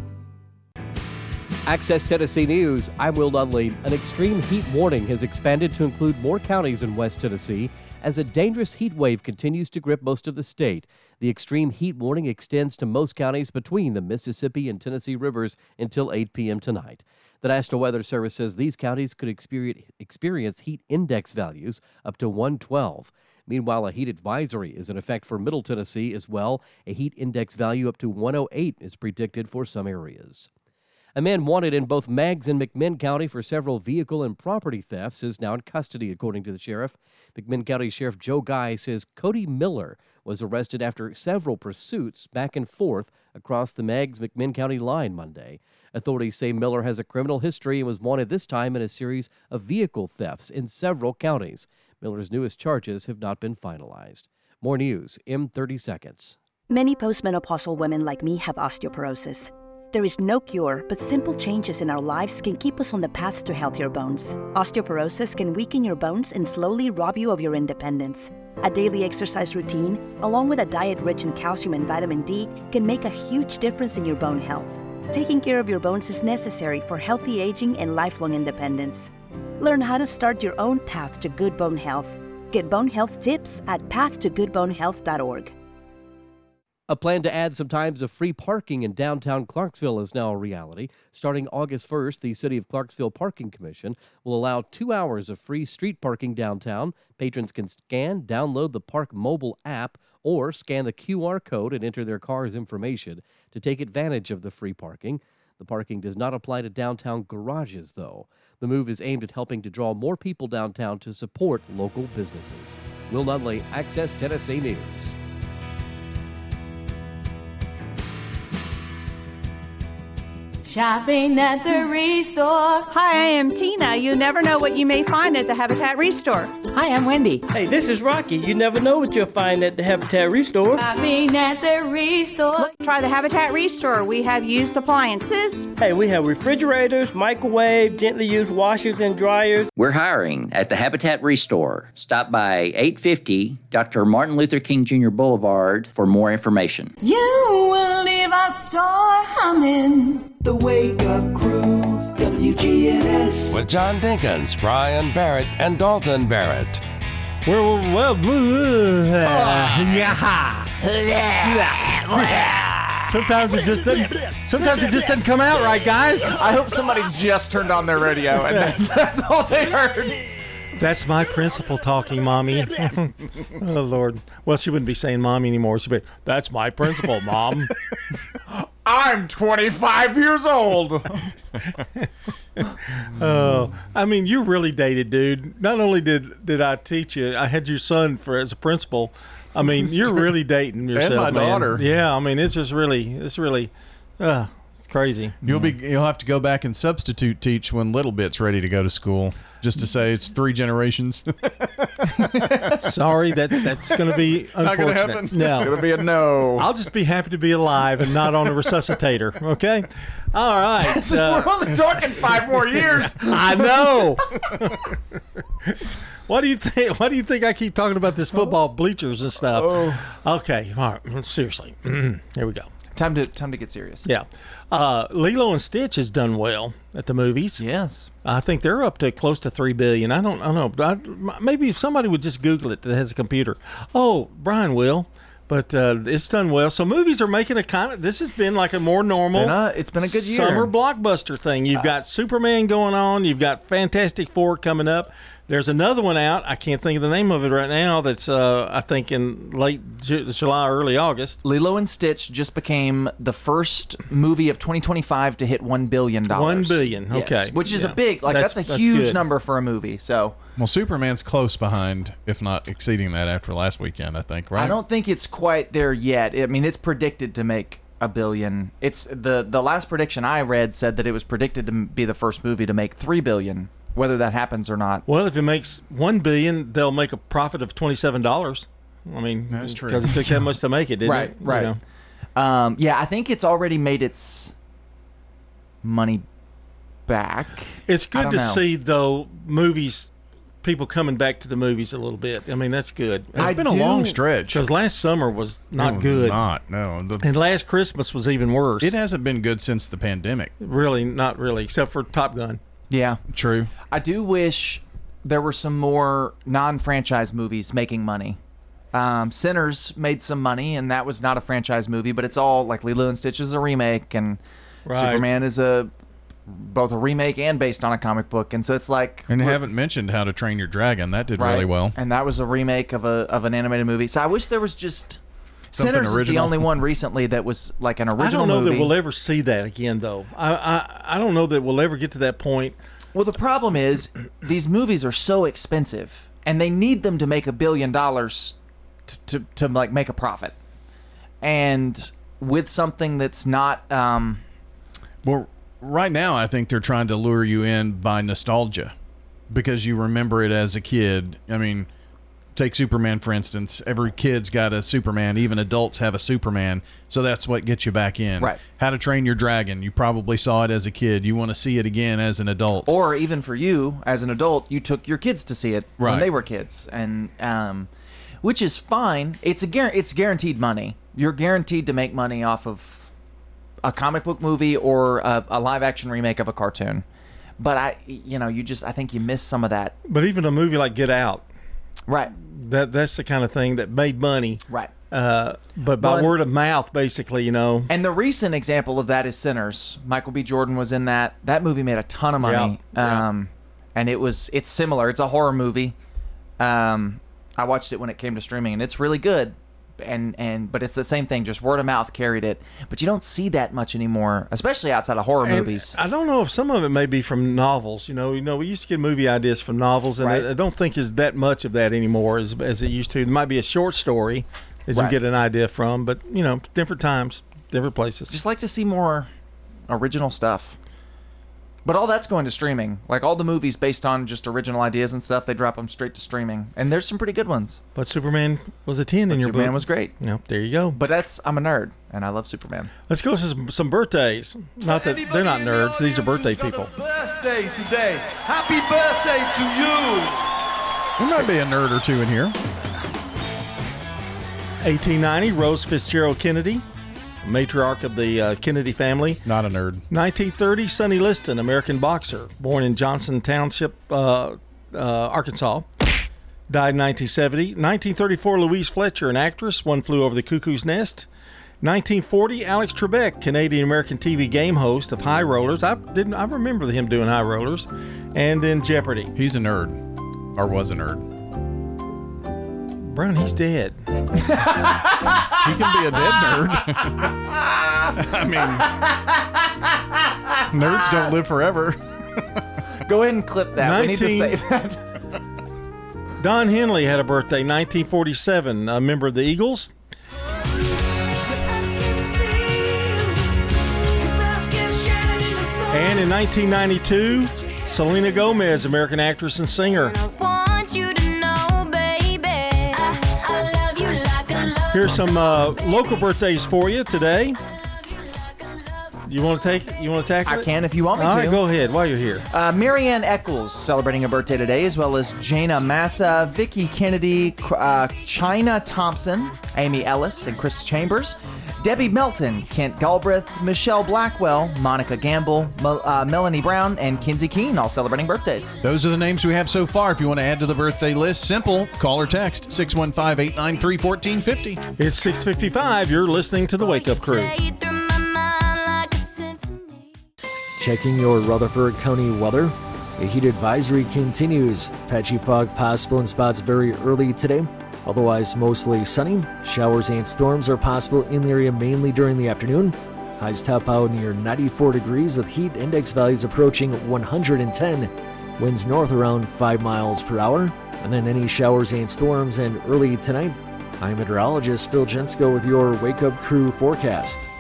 Access Tennessee News, I'm Will Nunley. An extreme heat warning has expanded to include more counties in West Tennessee as a dangerous heat wave continues to grip most of the state. The extreme heat warning extends to most counties between the Mississippi and Tennessee rivers until eight p.m. tonight. The National Weather Service says these counties could experience heat index values up to one twelve. Meanwhile, a heat advisory is in effect for Middle Tennessee as well. A heat index value up to one oh eight is predicted for some areas. A man wanted in both Meigs and McMinn County for several vehicle and property thefts is now in custody, according to the sheriff. McMinn County Sheriff Joe Guy says Cody Miller was arrested after several pursuits back and forth across the Meigs-McMinn County line Monday. Authorities say Miller has a criminal history and was wanted this time in a series of vehicle thefts in several counties. Miller's newest charges have not been finalized. More news in thirty seconds. Many postmenopausal women like me have osteoporosis. There is no cure, but simple changes in our lives can keep us on the path to healthier bones. Osteoporosis can weaken your bones and slowly rob you of your independence. A daily exercise routine, along with a diet rich in calcium and vitamin D, can make a huge difference in your bone health. Taking care of your bones is necessary for healthy aging and lifelong independence. Learn how to start your own path to good bone health. Get bone health tips at path to good bone health dot org. A plan to add some times of free parking in downtown Clarksville is now a reality. Starting August first, the City of Clarksville Parking Commission will allow two hours of free street parking downtown. Patrons can scan, download the Park mobile app, or scan the Q R code and enter their car's information to take advantage of the free parking. The parking does not apply to downtown garages, though. The move is aimed at helping to draw more people downtown to support local businesses. Will Nunley, Access Tennessee News. Shopping at the Restore. Hi, I am Tina. You never know what you may find at the Habitat Restore. Hi, I'm Wendy. Hey, this is Rocky. You never know what you'll find at the Habitat Restore. Shopping at the Restore. Look, try the Habitat Restore. We have used appliances. Hey, we have refrigerators, microwave, gently used washers and dryers. We're hiring at the Habitat Restore. Stop by eight fifty Doctor Martin Luther King Junior Boulevard for more information. You will leave our store humming. The Wake Up Crew, W G N S. With John Dinkins, Brian Barrett, and Dalton Barrett. Well, well, uh, yeah. Sometimes it just doesn't. Sometimes it just doesn't come out right, guys. I hope somebody just turned on their radio and that's, that's all they heard. That's my principal talking, Mommy. Oh, Lord. Well, she wouldn't be saying Mommy anymore. She'd be, that's my principal, Mom. I'm twenty-five years old. Oh, I mean, you're really dated, dude. Not only did, did I teach you, I had your son for as a principal. I mean, you're really dating yourself, and my man. daughter. Yeah, I mean, it's just really, it's really, uh, it's crazy. You'll be, you'll have to go back and substitute teach when Little Bit's ready to go to school. Just to say it's three generations. Sorry, that that's going to be unfortunate. Not gonna happen. No. It's going to be a no. I'll just be happy to be alive and not on a resuscitator, okay? All right. Uh, We're only talking five more years. I know. What do you think? Why do you think I keep talking about this football bleachers and stuff? Oh. Okay, all right. Seriously. Here we go. Time to time to get serious. Yeah. Uh, Lilo and Stitch has done well at the movies. Yes. I think they're up to close to three billion dollars. I don't, I don't know. I, maybe if somebody would just Google it that has a computer. Oh, Brian will. But uh, it's done well. So movies are making a kind of, this has been like a more normal. It's been a, it's been a good year. Summer blockbuster thing. You've got uh, Superman going on. You've got Fantastic Four coming up. There's another one out. I can't think of the name of it right now. That's, uh, I think, in late July, early August. Lilo and Stitch just became the first movie of twenty twenty-five to hit one billion dollars. one billion dollars, yes, okay. Which is yeah. a big, like, that's, that's a that's huge good. number for a movie. So, well, Superman's close behind, if not exceeding that after last weekend, I think, right? I don't think it's quite there yet. I mean, it's predicted to make a billion. It's the the last prediction I read said that it was predicted to be the first movie to make three billion. Whether that happens or not. Well, if it makes one billion, they'll make a profit of twenty-seven dollars. I mean, that's true because it took that much to make it, didn't right, it? Right, You know? right. Um, yeah, I think it's already made its money back. It's I good don't to know. see though movies, people coming back to the movies a little bit. I mean, that's good. It's I been a do- long stretch. Because last summer was not No, good. Not no. The, And last Christmas was even worse. it hasn't been good since the pandemic. Really, not really, except for Top Gun. Yeah. True. I do wish there were some more non-franchise movies making money. Um, Sinners made some money, and that was not a franchise movie, but it's all like Lilo and Stitch is a remake, and Right. Superman is a both a remake and based on a comic book, and so it's like And they we're- haven't mentioned How to Train Your Dragon. That did right? really well. and that was a remake of a of an animated movie. So I wish there was just Something Sinners is the original. only one recently that was like an original I don't know movie. that we'll ever see that again, though. I, I I don't know that we'll ever get to that point. Well, the problem is these movies are so expensive, and they need them to make a billion dollars to, to, to like make a profit. And with something that's not, um, Well, right now, I think they're trying to lure you in by nostalgia because you remember it as a kid. I mean, take Superman, for instance. Every kid's got a Superman. Even adults have a Superman. So that's what gets you back in. Right. How to Train Your Dragon. You probably saw it as a kid. You want to see it again as an adult. or even for you as an adult, you took your kids to see it Right. when they were kids, and um, which is fine. It's a guar- it's guaranteed money. You're guaranteed to make money off of a comic book movie or a, a live action remake of a cartoon. But I, you know, you just I think you miss some of that. But even a movie like Get Out, Right. that that's the kind of thing that made money. Right. Uh, but by Well, and- word of mouth, basically, you know. And the recent example of that is Sinners. Michael B. Jordan was in that. That movie made a ton of money. Yeah, yeah. Um, and it was it's similar. It's a horror movie. Um, I watched it when it came to streaming, and it's really good. And and but it's the same thing. Just word of mouth carried it. But you don't see that much anymore, especially outside of horror And movies. I don't know if some of it may be from novels. You know, you know, we used to get movie ideas from novels, and Right. I, I don't think is that much of that anymore as, as it used to. There might be a short story that Right. you get an idea from, but you know, different times, different places. Just like to see more original stuff. But all that's going to streaming. Like all the movies based on just original ideas and stuff, they drop them straight to streaming. And there's some pretty good ones. But Superman was a ten But in your Superman book. was great. You know, there you go. But that's I'm a nerd, and I love Superman. Let's go to some, some birthdays. Not that they're not nerds; these are birthday people. Birthday today. Happy birthday to you. There might be a nerd or two in here. eighteen ninety, Rose Fitzgerald Kennedy, matriarch of the uh, Kennedy family. Not a nerd. nineteen thirty, Sonny Liston, American boxer, born in Johnson Township, uh, uh, Arkansas. Died in nineteen seventy. nineteen thirty-four, Louise Fletcher, an actress, One Flew Over the Cuckoo's Nest. nineteen forty, Alex Trebek, Canadian-American T V game host of High Rollers. I didn't. I remember him doing High Rollers. And then Jeopardy. He's a nerd. Or was a nerd. Brown, he's dead. He can be a dead nerd. I mean, nerds don't live forever. Go ahead and clip that. We need to nineteen save that. Don Henley had a birthday, nineteen forty-seven, a member of the Eagles. And in nineteen ninety-two, Selena Gomez, American actress and singer. Here's some uh, local birthdays for you today. You want to take? You want to tackle it? I can if you want me All to. right, go ahead. While you're here, Uh, Marianne Eccles celebrating a birthday today, as well as Jana Massa, Vicky Kennedy, uh, China Thompson, Amy Ellis, and Chris Chambers. Debbie Melton, Kent Galbraith, Michelle Blackwell, Monica Gamble, Mel- uh, Melanie Brown, and Kinsey Keene, all celebrating birthdays. Those are the names we have so far. If you want to add to the birthday list, simple. Call or text six one five, eight nine three, one four five zero. it's six fifty-five. You're listening to the Wake Up Crew. Checking your Rutherford County weather. A heat advisory continues. Patchy fog possible in spots very early today. Otherwise, mostly sunny. Showers and storms are possible in the area mainly during the afternoon. Highs top out near ninety-four degrees with heat index values approaching one hundred ten. Winds north around five miles per hour. And then any showers and storms and early tonight. I'm meteorologist Phil Jensko with your Wake Up Crew forecast.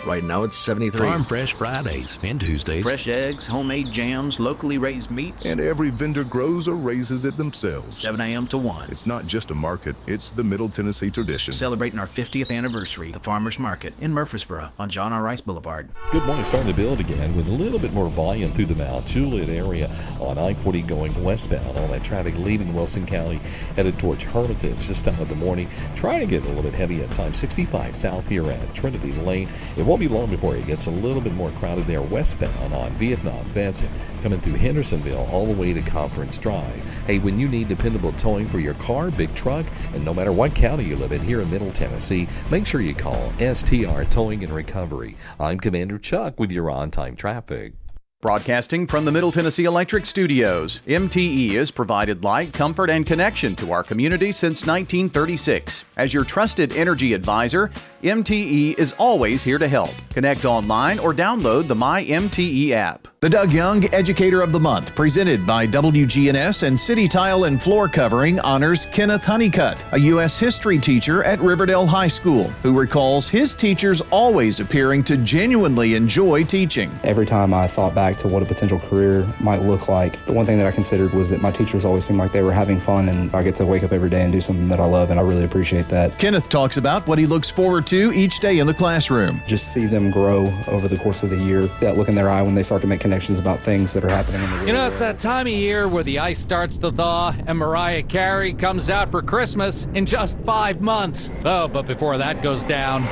Right now it's seventy-three. Farm Fresh Fridays and Tuesdays. Fresh eggs, homemade jams, locally raised meats. And every vendor grows or raises it themselves. seven a.m. to one. It's not just a market, it's the Middle Tennessee tradition. Celebrating our fiftieth anniversary, the Farmers Market in Murfreesboro on John R. Rice Boulevard. Good morning. Starting to build again with a little bit more volume through the Mount Juliet area on I forty going westbound. All that traffic leaving Wilson County headed towards Hermitage this time of the morning. Trying to get a little bit heavy at times. sixty-five south here at Trinity Lane. It won't be long before it gets a little bit more crowded there westbound on Vietnam Vance, coming through Hendersonville all the way to Conference Drive. Hey, when you need dependable towing for your car, big truck, and no matter what county you live in here in Middle Tennessee, make sure you call S T R Towing and Recovery. I'm Commander Chuck with your on-time traffic. Broadcasting from the Middle Tennessee Electric Studios, M T E has provided light, comfort, and connection to our community since nineteen thirty-six. As your trusted energy advisor, M T E is always here to help. Connect online or download the My M T E app. The Doug Young Educator of the Month, presented by W G N S and City Tile and Floor Covering, honors Kenneth Honeycutt, a U S history teacher at Riverdale High School, who recalls his teachers always appearing to genuinely enjoy teaching. Every time I thought back to what a potential career might look like, the one thing that I considered was that my teachers always seemed like they were having fun, and I get to wake up every day and do something that I love, and I really appreciate that. Kenneth talks about what he looks forward to each day in the classroom. Just see them grow over the course of the year, that look in their eye when they start to make connections about things that are happening in the real You know, world. it's that time of year where the ice starts to thaw and Mariah Carey comes out for Christmas in just five months. Oh, but before that goes down,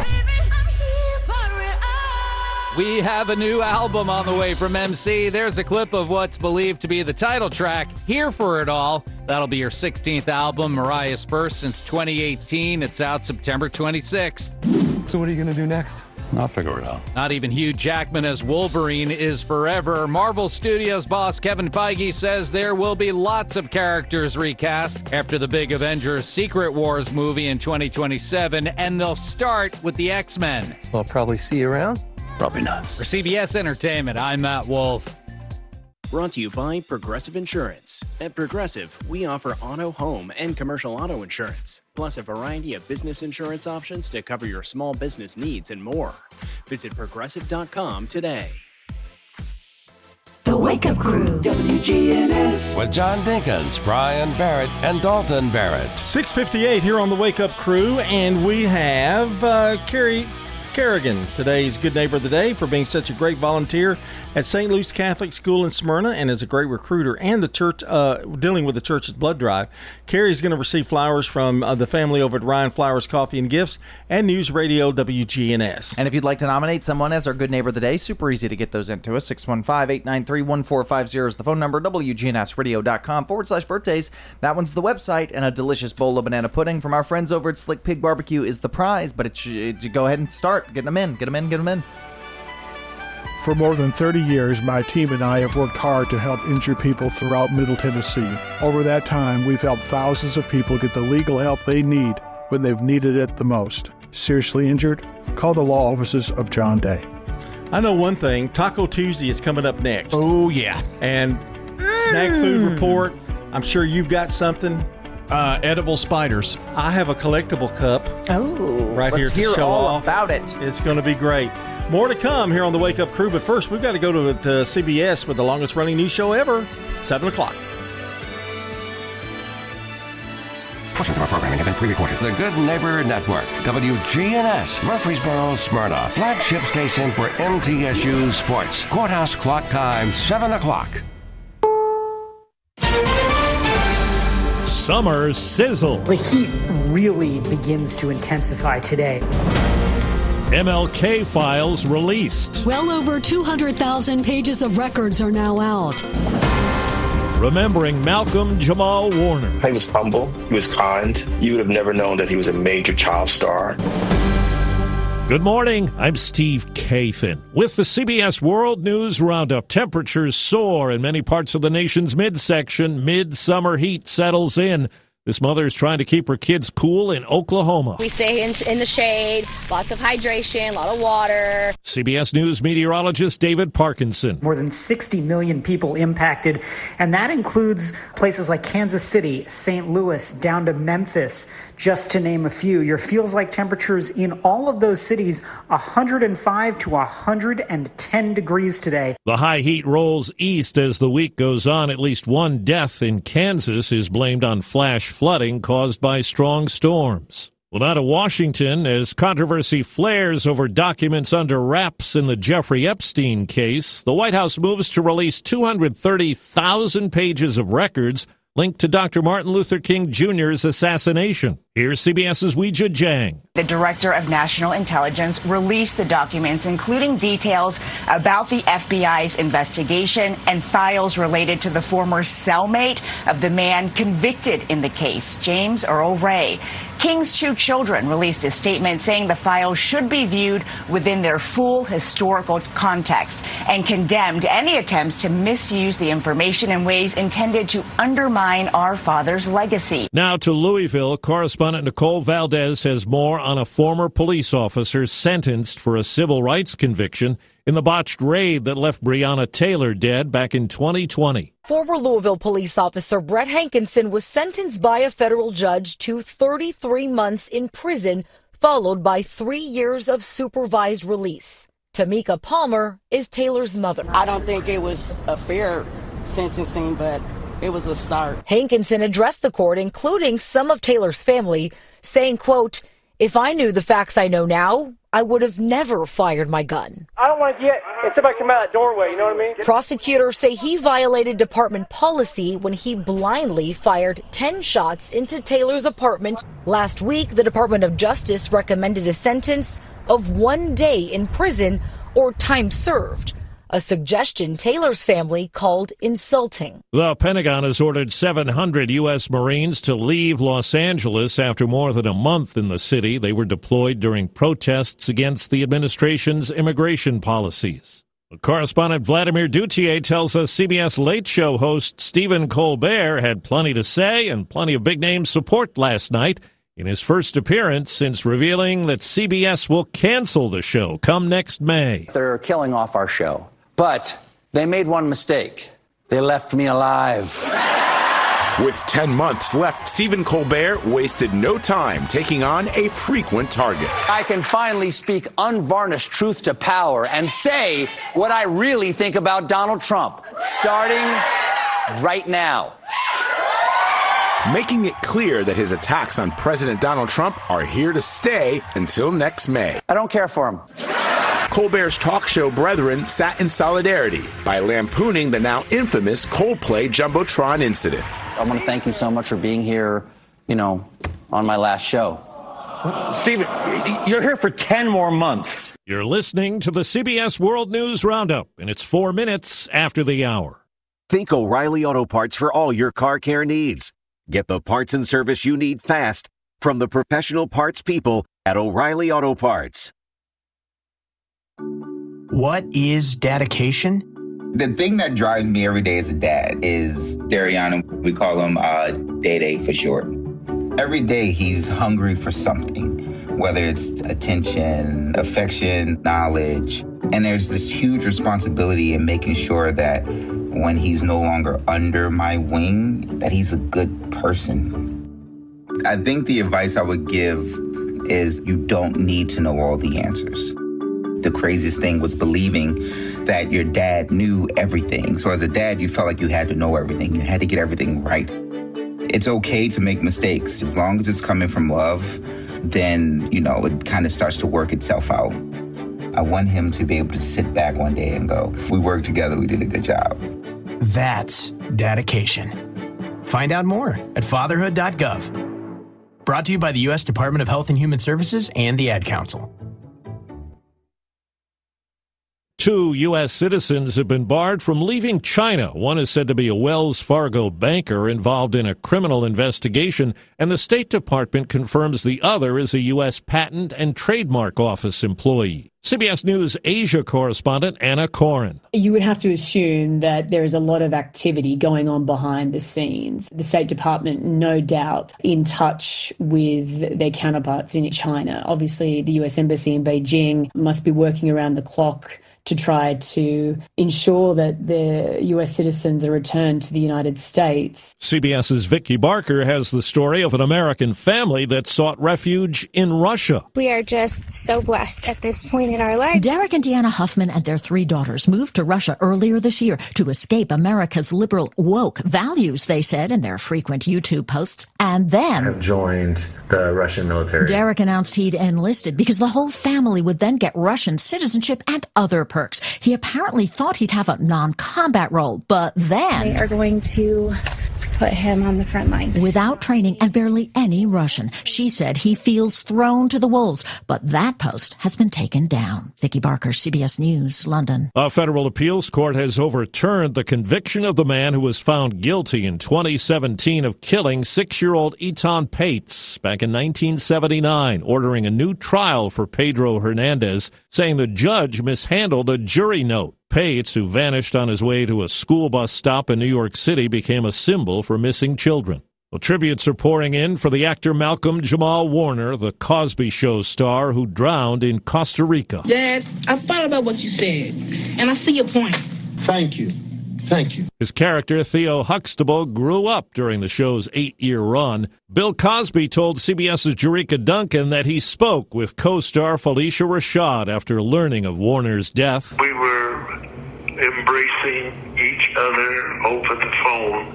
we have a new album on the way from M C. There's a clip of what's believed to be the title track, Here for It All. That'll be her sixteenth album, Mariah's first since twenty eighteen. It's out September twenty-sixth. So what are you going to do next? I'll figure it out. Not even Hugh Jackman as Wolverine is forever. Marvel Studios boss Kevin Feige says there will be lots of characters recast after the big Avengers Secret Wars movie in twenty twenty-seven, and they'll start with the X-Men. I'll probably see you around. Probably not. For C B S Entertainment, I'm Matt Wolf. Brought to you by Progressive Insurance. At Progressive, we offer auto, home, and commercial auto insurance, plus a variety of business insurance options to cover your small business needs and more. Visit progressive dot com today. The Wake Up Crew, W G N S. With John Dinkins, Brian Barrett, and Dalton Barrett. six fifty-eight here on the Wake Up Crew, and we have uh, Carrie Kerrigan, today's Good Neighbor of the Day, for being such a great volunteer at Saint Luke's Catholic School in Smyrna and is a great recruiter and the church uh, dealing with the church's blood drive. Carrie's going to receive flowers from uh, the family over at Ryan Flowers Coffee and Gifts and News Radio W G N S. And if you'd like to nominate someone as our Good Neighbor of the Day, super easy to get those into us. six one five, eight nine three, one four five zero is the phone number. W G N S radio dot com forward slash birthdays. That one's the website, and a delicious bowl of banana pudding from our friends over at Slick Pig Barbecue is the prize, but it should, go ahead and start getting them in. Get them in, get them in. For more than thirty years, my team and I have worked hard to help injured people throughout Middle Tennessee. Over that time, we've helped thousands of people get the legal help they need when they've needed it the most. Seriously injured? Call the law offices of John Day. I know one thing, Taco Tuesday is coming up next. Oh, yeah. And snack food report, I'm sure you've got something. Uh, edible spiders. I have a collectible cup. Oh, right let's here to hear show all off. about it. It's going to be great. More to come here on the Wake Up Crew, but first we've got to go to, to C B S with the longest running news show ever, seven o'clock. Portions of our programming have been pre-recorded. The Good Neighbor Network, W G N S, Murfreesboro, Smyrna, flagship station for M T S U Sports. Courthouse clock time, seven o'clock. Summer sizzle. The heat really begins to intensify today. M L K files released. Well over two hundred thousand pages of records are now out. Remembering Malcolm Jamal Warner. He was humble. He was kind. You would have never known that he was a major child star. Good morning. I'm Steve Kathan. With the C B S World News Roundup, temperatures soar in many parts of the nation's midsection. Midsummer heat settles in. This mother is trying to keep her kids cool in Oklahoma. We stay in, in the shade, lots of hydration, a lot of water. C B S News meteorologist David Parkinson. More than sixty million people impacted, and that includes places like Kansas City, Saint Louis, down to Memphis, just to name a few. Your feels-like temperatures in all of those cities, one hundred five to one hundred ten degrees today. The high heat rolls east as the week goes on. At least one death in Kansas is blamed on flash flooding caused by strong storms. Well, now to Washington as controversy flares over documents under wraps in the Jeffrey Epstein case. The White House moves to release two hundred thirty thousand pages of records linked to Doctor Martin Luther King Junior's assassination. Here's CBS's Weijia Jiang. The Director of National Intelligence released the documents, including details about the F B I's investigation and files related to the former cellmate of the man convicted in the case, James Earl Ray. King's two children released a statement saying the files should be viewed within their full historical context and condemned any attempts to misuse the information in ways intended to undermine our father's legacy. Now to Louisville, correspondent Nicole Valdez has more on a former police officer sentenced for a civil rights conviction in the botched raid that left Breonna Taylor dead back in twenty twenty. Former Louisville police officer Brett Hankinson was sentenced by a federal judge to thirty-three months in prison, followed by three years of supervised release. Tamika Palmer is Taylor's mother. I don't think it was a fair sentencing, but it was a start. Hankinson addressed the court, including some of Taylor's family, saying, quote, "If I knew the facts I know now, I would have never fired my gun." I don't want to get, if somebody come out that doorway, you know what I mean? Prosecutors say he violated department policy when he blindly fired ten shots into Taylor's apartment. Last week, the Department of Justice recommended a sentence of one day in prison or time served, a suggestion Taylor's family called insulting. The Pentagon has ordered seven hundred U S Marines to leave Los Angeles after more than a month in the city. They were deployed during protests against the administration's immigration policies. Correspondent Vladimir Duthier tells us C B S Late Show host Stephen Colbert had plenty to say and plenty of big-name support last night in his first appearance since revealing that C B S will cancel the show come next May. They're killing off our show. But they made one mistake. They left me alive. With ten months left, Stephen Colbert wasted no time taking on a frequent target. I can finally speak unvarnished truth to power and say what I really think about Donald Trump, starting right now. Making it clear that his attacks on President Donald Trump are here to stay until next May. I don't care for him. Colbert's talk show brethren sat in solidarity by lampooning the now infamous Coldplay Jumbotron incident. I want to thank you so much for being here, you know, on my last show. Stephen, you're here for ten more months. You're listening to the C B S World News Roundup, and it's four minutes after the hour. Think O'Reilly Auto Parts for all your car care needs. Get the parts and service you need fast from the professional parts people at O'Reilly Auto Parts. What is dedication? The thing that drives me every day as a dad is Darian. We call him uh, Day-Day for short. Every day he's hungry for something, whether it's attention, affection, knowledge. And there's this huge responsibility in making sure that when he's no longer under my wing, that he's a good person. I think the advice I would give is you don't need to know all the answers. The craziest thing was believing that your dad knew everything. So as a dad, you felt like you had to know everything. You had to get everything right. It's okay to make mistakes. As long as it's coming from love, then, you know, it kind of starts to work itself out. I want him to be able to sit back one day and go, we worked together, we did a good job. That's dedication. Find out more at fatherhood dot gov. Brought to you by the U S Department of Health and Human Services and the Ad Council. Two U S citizens have been barred from leaving China. One is said to be a Wells Fargo banker involved in a criminal investigation, and the State Department confirms the other is a U S Patent and Trademark Office employee. C B S News Asia correspondent Anna Corin. You would have to assume that there is a lot of activity going on behind the scenes. The State Department, no doubt, in touch with their counterparts in China. Obviously, the U S Embassy in Beijing must be working around the clock to try to ensure that the U S citizens are returned to the United States. CBS's Vicki Barker has the story of an American family that sought refuge in Russia. We are just so blessed at this point in our lives. Derek and Deanna Huffman and their three daughters moved to Russia earlier this year to escape America's liberal woke values, they said in their frequent YouTube posts. And then I have joined the Russian military. Derek announced he'd enlisted because the whole family would then get Russian citizenship and other perks. He apparently thought he'd have a non-combat role, but then they are going to put him on the front lines. Without training and barely any Russian, she said he feels thrown to the wolves, but that post has been taken down. Vicki Barker, C B S News, London. A federal appeals court has overturned the conviction of the man who was found guilty in twenty seventeen of killing six-year-old Etan Pates back in nineteen seventy-nine, ordering a new trial for Pedro Hernandez, saying the judge mishandled a jury note. Pates, who vanished on his way to a school bus stop in New York City, became a symbol for missing children. Well, tributes are pouring in for the actor Malcolm Jamal Warner, the Cosby Show star who drowned in Costa Rica. Dad, I thought about what you said, and I see your point. Thank you. Thank you. His character, Theo Huxtable, grew up during the show's eight-year run. Bill Cosby told CBS's Jericka Duncan that he spoke with co-star Felicia Rashad after learning of Warner's death. We were embracing each other over the phone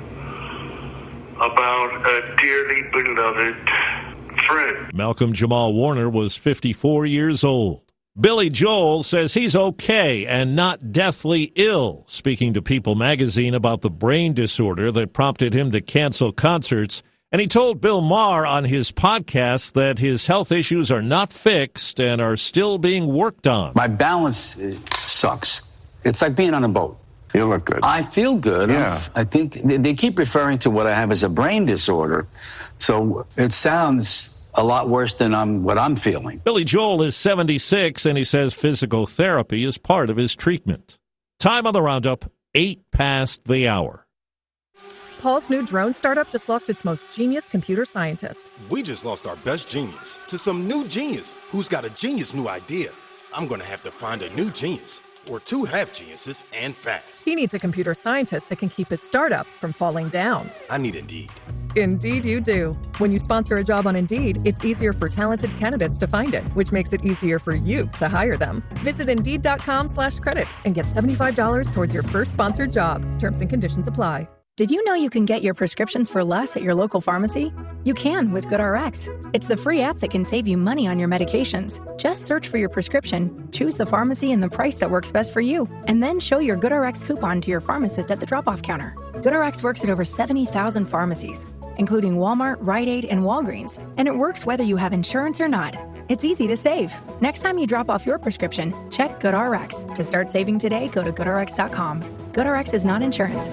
about a dearly beloved friend. Malcolm Jamal Warner was fifty-four years old. Billy Joel says he's okay and not deathly ill, speaking to People magazine about the brain disorder that prompted him to cancel concerts. And he told Bill Maher on his podcast that his health issues are not fixed and are still being worked on. My balance sucks. It's like being on a boat. You look good. I feel good. Yeah. I think they keep referring to what I have as a brain disorder. So it sounds a lot worse than I'm, what I'm feeling. Billy Joel is seventy-six, and he says physical therapy is part of his treatment. Time on the roundup, eight past the hour. Paul's new drone startup just lost its most genius computer scientist. We just lost our best genius to some new genius who's got a genius new idea. I'm going to have to find a new genius, or two half geniuses, and fast. He needs a computer scientist that can keep his startup from falling down. I need Indeed. Indeed you do. When you sponsor a job on Indeed, it's easier for talented candidates to find it, which makes it easier for you to hire them. Visit Indeed.com slash credit and get seventy-five dollars towards your first sponsored job. Terms and conditions apply. Did you know you can get your prescriptions for less at your local pharmacy? You can with GoodRx. It's the free app that can save you money on your medications. Just search for your prescription, choose the pharmacy and the price that works best for you, and then show your GoodRx coupon to your pharmacist at the drop-off counter. GoodRx works at over seventy thousand pharmacies, including Walmart, Rite Aid, and Walgreens, and it works whether you have insurance or not. It's easy to save. Next time you drop off your prescription, check GoodRx. To start saving today, go to good r x dot com. GoodRx is not insurance.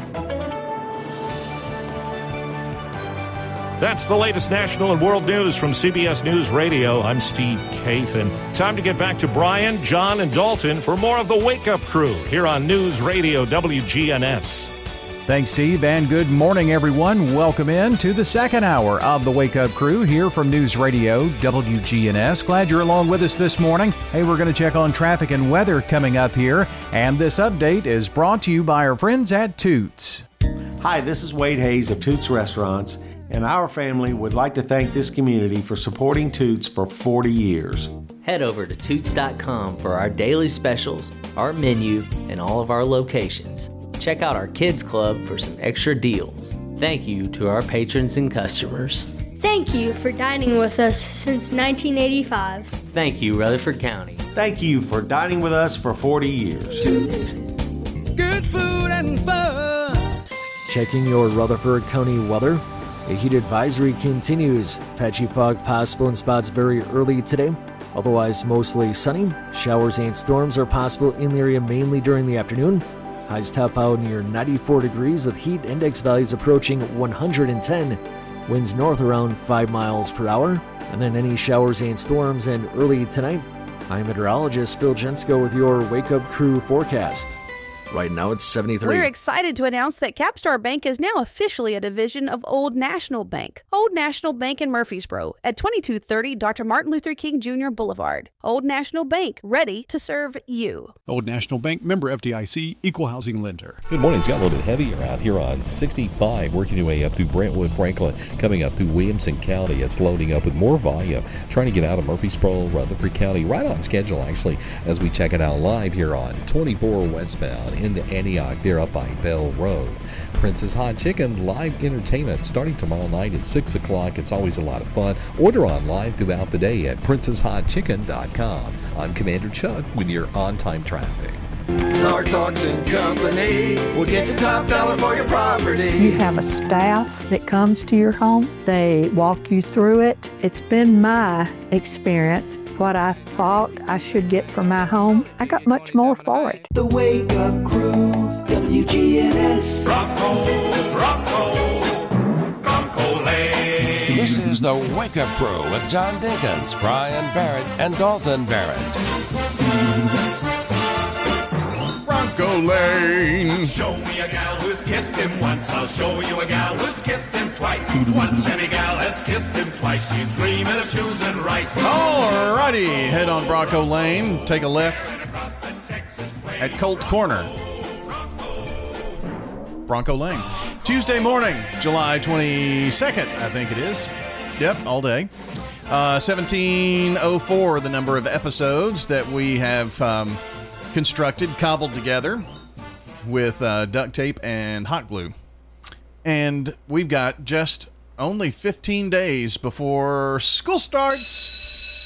That's the latest national and world news from C B S News Radio. I'm Steve Kathan. Time to get back to Brian, John, and Dalton for more of the Wake Up Crew here on News Radio W G N S. Thanks, Steve, and good morning, everyone. Welcome in to the second hour of the Wake Up Crew here from News Radio W G N S. Glad you're along with us this morning. Hey, we're going to check on traffic and weather coming up here, and this update is brought to you by our friends at Toots. Hi, this is Wade Hayes of Toots Restaurants, and our family would like to thank this community for supporting Toots for forty years. Head over to toots dot com for our daily specials, our menu, and all of our locations. Check out our Kids Club for some extra deals. Thank you to our patrons and customers. Thank you for dining with us since nineteen eighty-five. Thank you, Rutherford County. Thank you for dining with us for forty years. Toots. Good food and fun. Checking your Rutherford County weather. A heat advisory continues. Patchy fog possible in spots very early today. Otherwise, mostly sunny. Showers and storms are possible in the area mainly during the afternoon. Highs top out near ninety-four degrees with heat index values approaching one hundred ten. Winds north around five miles per hour. And then any showers and storms and early tonight. I'm meteorologist Phil Jensko with your Wake Up Crew forecast. Right now it's seventy-three. We're excited to announce that Capstar Bank is now officially a division of Old National Bank. Old National Bank in Murfreesboro at twenty-two thirty Doctor Martin Luther King Junior Boulevard. Old National Bank, ready to serve you. Old National Bank, member F D I C, equal housing lender. Good morning. It's got a little bit heavier out here on sixty-five, working your way up through Brentwood, Franklin, coming up through Williamson County. It's loading up with more volume, trying to get out of Murfreesboro, Rutherford County, right on schedule, actually, as we check it out live here on twenty-four westbound into Antioch. They're up by Bell Road. Prince's Hot Chicken live entertainment starting tomorrow night at six o'clock. It's always a lot of fun. Order online throughout the day at princess hot chicken dot com. I'm Commander Chuck with your on-time traffic. Large Auction Company will get you top dollar for your property. You have a staff that comes to your home. They walk you through it. It's been my experience. What I thought I should get for my home, I got much more for it. The Wake Up Crew, W G N S. Bronco, Bronco, Bronco Lane. This is the Wake Up Crew with John Dinkins, Brian Barrett, and Dalton Barrett. Bronco Lane. Show me a gal who's kissed him once. I'll show you a gal who's kissed him twice. Once any gal has kissed him twice. She's dreaming of shoes and rice. All righty, head on Bronco Lane. Take a left at Colt Corner. Bronco Lane. Tuesday morning, July twenty-second, I think it is. Yep, all day. Uh, seventeen oh four, the number of episodes that we have um, constructed, cobbled together with uh, duct tape and hot glue. And we've got just only fifteen days before school starts.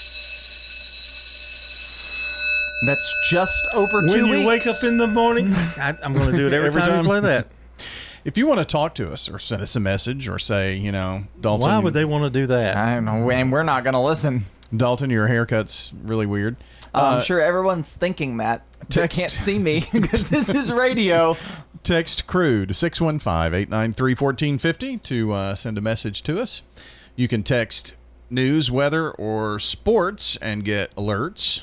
That's just over two when you weeks. Wake up in the morning, I, I'm going to do it every, every time, time you play that. If you want to talk to us or send us a message or say, you know, Dalton. Why would they want to do that? I don't know, and we're not going to listen. Dalton, your haircut's really weird. Uh, uh, I'm sure everyone's thinking that. Text, they can't see me because this is radio. Text crew to six one five, eight nine three, one four five zero to uh, send a message to us. You can text news, weather, or sports and get alerts.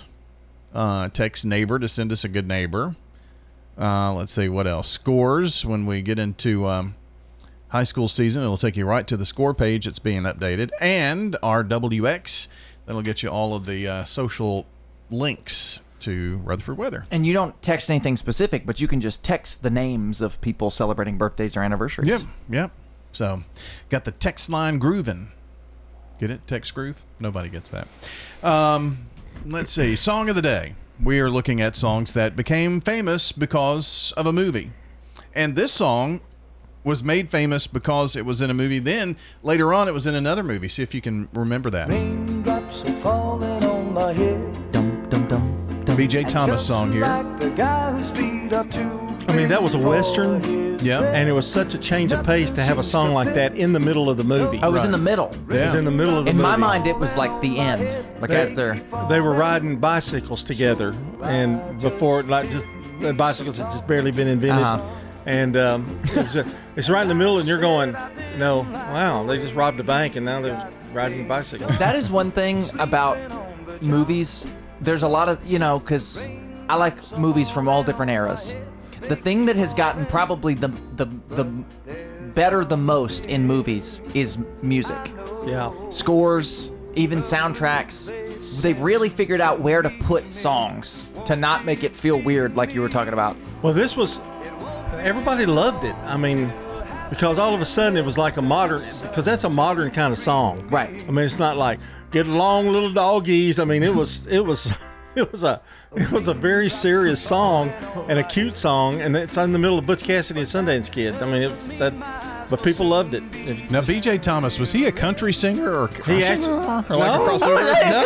Uh, text neighbor to send us a good neighbor. Uh, let's see what else. Scores. When we get into um, high school season, it'll take you right to the score page that's being updated. And our W X, that'll get you all of the uh, social links to Rutherford weather. And you don't text anything specific, but you can just text the names of people celebrating birthdays or anniversaries. Yep, yep. So, got the text line grooving. Get it? Text groove? Nobody gets that. Um, let's see. Song of the day. We are looking at songs that became famous because of a movie. And this song was made famous because it was in a movie. Then, later on, it was in another movie. See if you can remember that. Raindrops are falling on my head. Dum, dum, dum, dum. B J Thomas song here. Like the guy whose feet are too I mean, that was a Western. Yeah. And it was such a change of pace to have a song like that in the middle of the movie. Oh, it was right. in the middle. Yeah. It was in the middle of the in movie. In my mind, it was like the end. Like they, as they're... They were riding bicycles together. And before, like, just the bicycles had just barely been invented. Uh-huh. And um, it was a, it's right in the middle, and you're going, you know, wow, they just robbed a bank, and now they're riding bicycles. That is one thing about movies. There's a lot of, you know, because I like movies from all different eras. The thing that has gotten probably the the the better the most in movies is music. Yeah. Scores, even soundtracks. They've really figured out where to put songs to not make it feel weird like you were talking about. Well, this was... Everybody loved it. I mean, because all of a sudden it was like a modern... Because that's a modern kind of song. Right. I mean, it's not like, get along, little doggies. I mean, it was... It was... It was a it was a very serious song and a cute song, and it's in the middle of Butch Cassidy and Sundance Kid. I mean, it was that, but people loved it. it now, B J Thomas, was he a country singer or he actually, or like no, a crossover?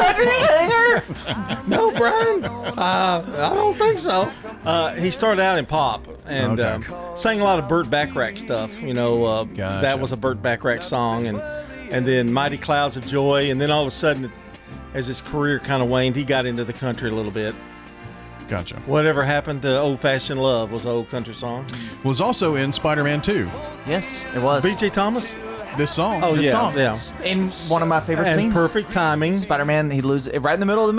No, country singer. No, Brian. Uh, I don't think so. Uh, he started out in pop and okay. um, sang a lot of Burt Bacharach stuff. You know, uh, gotcha. That was a Burt Bacharach song, and and then Mighty Clouds of Joy, and then all of a sudden, as his career kind of waned, he got into the country a little bit. Gotcha. Whatever Happened to Old Fashioned Love was an old country song. Was also in Spider-Man two. Yes, it was. B J Thomas? This song. Oh, this yeah, song. yeah. In one of my favorite and scenes. Perfect timing. Spider-Man, he loses right in the middle of the movie.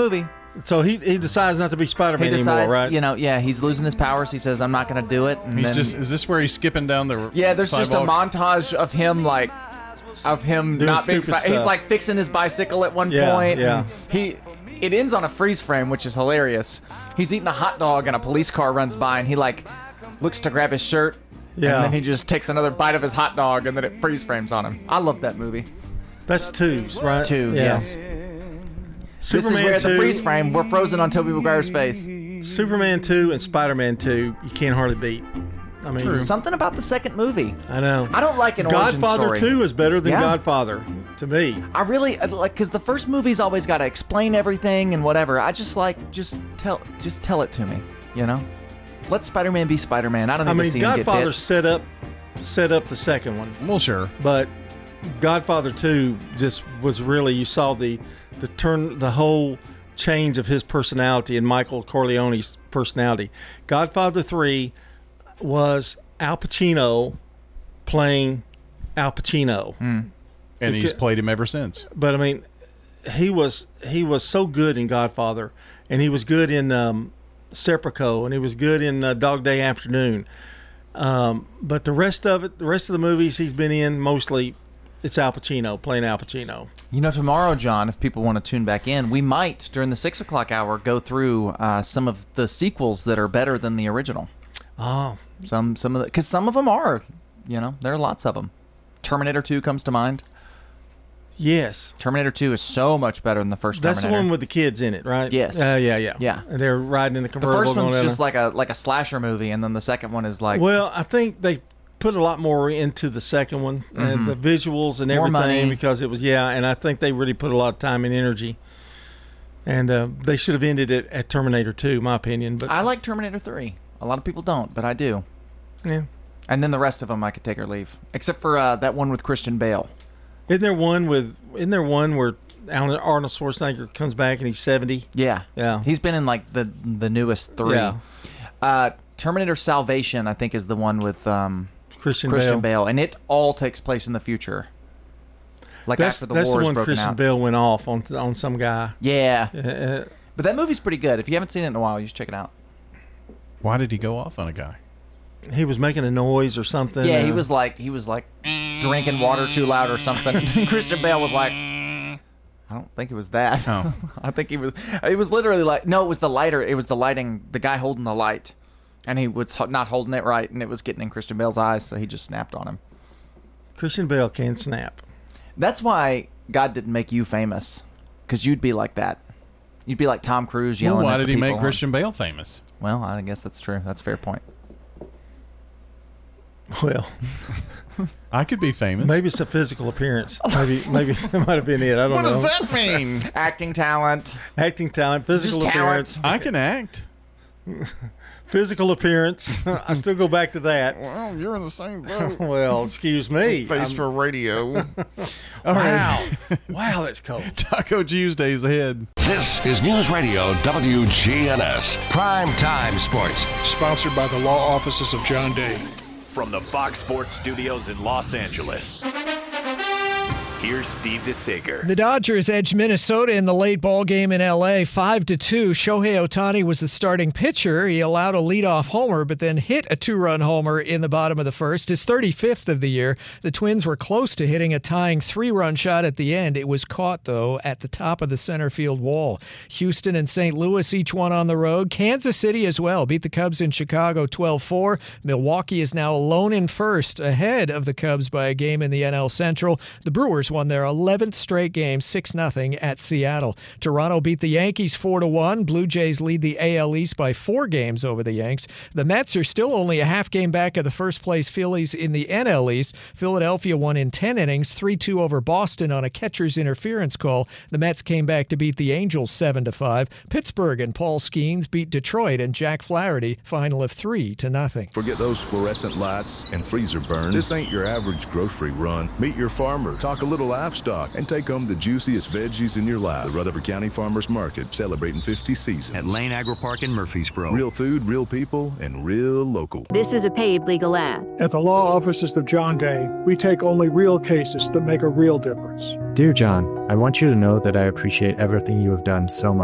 So he he decides not to be Spider-Man he decides, anymore, right? You know, yeah, he's losing his powers. He says, "I'm not going to do it." And He's then, just. Is this where he's skipping down the? yeah, there's sidewalk? just a montage of him like, of him Doing not being. stupid Spi- he's stuff. like fixing his bicycle at one Yeah, point. yeah. and He. It ends on a freeze frame, which is hilarious. He's eating a hot dog and a police car runs by, and he like looks to grab his shirt. Yeah. And then he just takes another bite of his hot dog, and then it freeze frames on him. I love that movie. That's two, right? Two, Yeah. yes. Superman this is where two, the freeze frame, we're frozen on Tobey Maguire's face. Superman two and Spider-Man two, you can't hardly beat. I mean, True. Something about the second movie. I know. I don't like an origin Godfather story. two is better than Yeah. Godfather to me. I really I like because the first movie's always got to explain everything and whatever. I just like just tell just tell it to me, you know. Let Spider-Man be Spider-Man. I don't need I mean, to see him get Godfather bit. set up set up the second one. Well, sure, but Godfather two just was really you saw the the turn the whole change of his personality and Michael Corleone's personality. Godfather three was Al Pacino playing Al Pacino, and he's played him ever since. But I mean, he was he was so good in Godfather, and he was good in um, Serpico, and he was good in uh, Dog Day Afternoon. Um, but the rest of it, the rest of the movies he's been in, mostly it's Al Pacino playing Al Pacino. You know, tomorrow, John, if people want to tune back in, we might during the six o'clock hour go through uh, some of the sequels that are better than the original. Oh, some some of the because some of them are, you know, there are lots of them. Terminator two comes to mind. Yes, Terminator two is so much better than the first that's Terminator. the one with the kids in it, right? Yes. Uh, yeah, yeah, Yeah. And they're riding in the The convertible. first one's going just down like a like a slasher movie, and then the second one is like Well, I think they put a lot more into the second one and Mhm. the visuals and More everything money. because it was yeah, and I think they really put a lot of time and energy. And uh, they should have ended it at Terminator two, in my opinion. But I like Terminator three. A lot of people don't, but I do. Yeah. And then the rest of them I could take or leave, except for uh, that one with Christian Bale. Isn't there one with? Isn't there one where Alan- Arnold Schwarzenegger comes back and he's seventy? Yeah, Yeah. He's been in like the the newest three. Yeah. Uh, Terminator Salvation, I think, is the one with um, Christian Christian Bale. Bale, and it all takes place in the future. Like that's after the that's war the is one broken Christian out. Bale went off on on some guy. Yeah. Uh, But that movie's pretty good. If you haven't seen it in a while, you should check it out. Why did he go off on a guy? he was making a noise or something. Yeah, he uh, was like he was like drinking water too loud or something. And Christian Bale was like, I don't think it was that. Oh. I think he was. It was literally like no, it was the lighter. It was the lighting. The guy holding the light, and he was ho- not holding it right, and it was getting in Christian Bale's eyes, so he just snapped on him. Christian Bale can snap. That's why God didn't make you famous, because you'd be like that. You'd be like Tom Cruise yelling. Well, why at did the he make people. Christian Bale famous? Well, I guess that's true. That's a fair point. Well, I could be famous. Maybe it's a physical appearance. Maybe maybe that might have been it. I don't What know. does that mean? Acting talent. Acting talent, physical Just appearance. talent. I can act. Physical appearance. I still go back to that. Well, you're in the same boat. Well, excuse me. Face I'm- for radio. All Wow. right. Wow, that's cold. Taco Tuesdays ahead. This is News Radio W G N S Prime Time Sports. Sponsored by the law offices of John Day. From the Fox Sports Studios in Los Angeles, here's Steve DeSager. The Dodgers edged Minnesota in the late ball game in L A five to two. Shohei Ohtani was the starting pitcher. He allowed a leadoff homer, but then hit a two-run homer in the bottom of the first, his thirty-fifth of the year. The Twins were close to hitting a tying three-run shot at the end. It was caught, though, at the top of the center field wall. Houston and Saint Louis, each one on the road. Kansas City as well, beat the Cubs in Chicago twelve four. Milwaukee is now alone in first, ahead of the Cubs by a game in the N L Central. The Brewers won their eleventh straight game, six nothing at Seattle. Toronto beat the Yankees four to one. Blue Jays lead the A L East by four games over the Yanks. The Mets are still only a half game back of the first-place Phillies in the N L East. Philadelphia won in ten innings, three two over Boston on a catcher's interference call. The Mets came back to beat the Angels seven to five. Pittsburgh and Paul Skeens beat Detroit and Jack Flaherty, final of three to nothing. Forget those fluorescent lights and freezer burn. This ain't your average grocery run. Meet your farmer, talk a little livestock, and take home the juiciest veggies in your life. The Rutherford County Farmers Market, celebrating fifty seasons. At Lane Agri Park in Murfreesboro. Real food, real people, and real local. This is a paid legal ad. At the law offices of John Day, we take only real cases that make a real difference. Dear John, I want you to know that I appreciate everything you have done so much.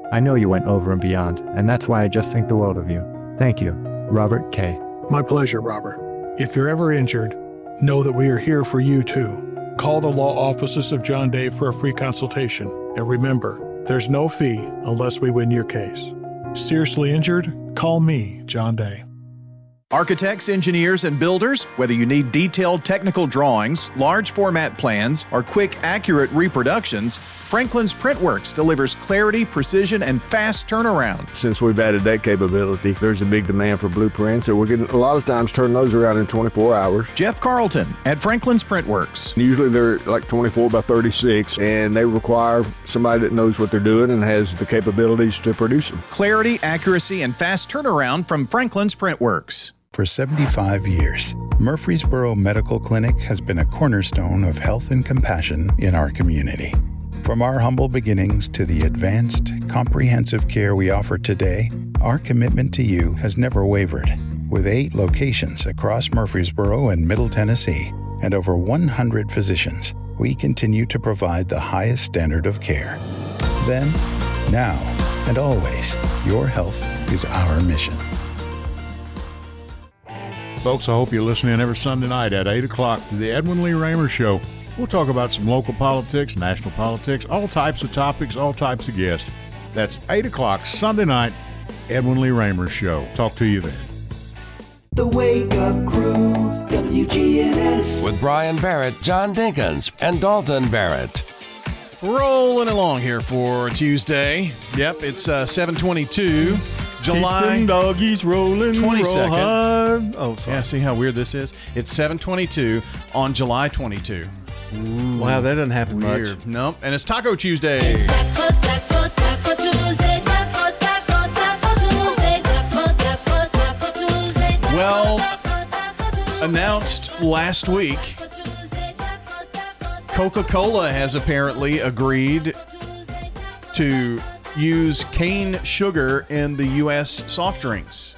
I know you went over and beyond, and that's why I just think the world of you. Thank you, Robert K. My pleasure, Robert. If you're ever injured, know that we are here for you too. Call the law offices of John Day for a free consultation. And remember, there's no fee unless we win your case. Seriously injured? Call me, John Day. Architects, engineers, and builders, whether you need detailed technical drawings, large format plans, or quick, accurate reproductions, Franklin's Printworks delivers clarity, precision, and fast turnaround. Since we've added that capability, there's a big demand for blueprints, so we're getting a lot of times turn those around in twenty-four hours. Jeff Carlton at Franklin's Printworks. Usually they're like twenty-four by thirty-six, and they require somebody that knows what they're doing and has the capabilities to produce them. Clarity, accuracy, and fast turnaround from Franklin's Printworks. For seventy-five years, Murfreesboro Medical Clinic has been a cornerstone of health and compassion in our community. From our humble beginnings to the advanced, comprehensive care we offer today, our commitment to you has never wavered. With eight locations across Murfreesboro and Middle Tennessee and over one hundred physicians, we continue to provide the highest standard of care. Then, now, and always, your health is our mission. Folks, I hope you listen in every Sunday night at eight o'clock to the Edwin Lee Raymer Show. We'll talk about some local politics, national politics, all types of topics, all types of guests. That's eight o'clock Sunday night, Edwin Lee Raymer Show. Talk to you then. The Wake Up Crew, W G N S. With Brian Barrett, John Dinkins, and Dalton Barrett. Rolling along here for Tuesday. Yep, it's uh, seven twenty-two. July Keep them doggies rolling twenty-second. Oh, sorry. Yeah, see how weird this is? It's seven twenty-two on July twenty-second. Ooh, wow, that doesn't happen weird. much. Nope, and it's Taco Tuesday. Taco, taco, taco Tuesday. Taco, taco, taco Tuesday. Taco, taco, taco Tuesday. Taco, Well, taco, taco Tuesday. announced last week, Coca-Cola has apparently agreed to use cane sugar in the U S soft drinks.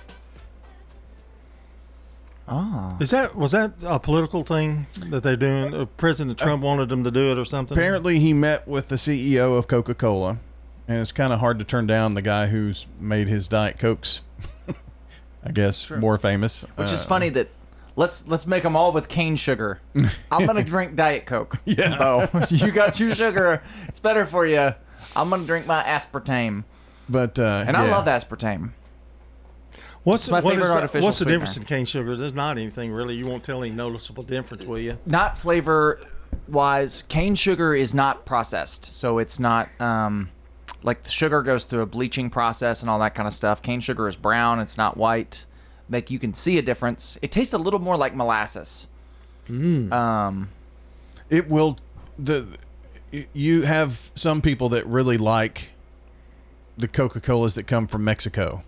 Ah. Is that was that a political thing that they're doing? Uh, President Trump uh, wanted them to do it or something? Apparently, he met with the C E O of Coca-Cola, and it's kind of hard to turn down the guy who's made his Diet Cokes, I guess, True. more famous. Which uh, is funny that let's let's make them all with cane sugar. I'm gonna drink Diet Coke. Yeah. Oh, you got your sugar. It's better for you. I'm gonna drink my aspartame. But uh, and yeah. I love aspartame. What's it's my what favorite is that, artificial What's the sweetener. difference in cane sugar? There's not anything really. You won't tell any noticeable difference, will you? Not flavor wise. Cane sugar is not processed, so it's not um, like the sugar goes through a bleaching process and all that kind of stuff. Cane sugar is brown. It's not white. Like you can see a difference. It tastes a little more like molasses. Mm. Um, it will. The you have some people that really like the Coca-Colas that come from Mexico,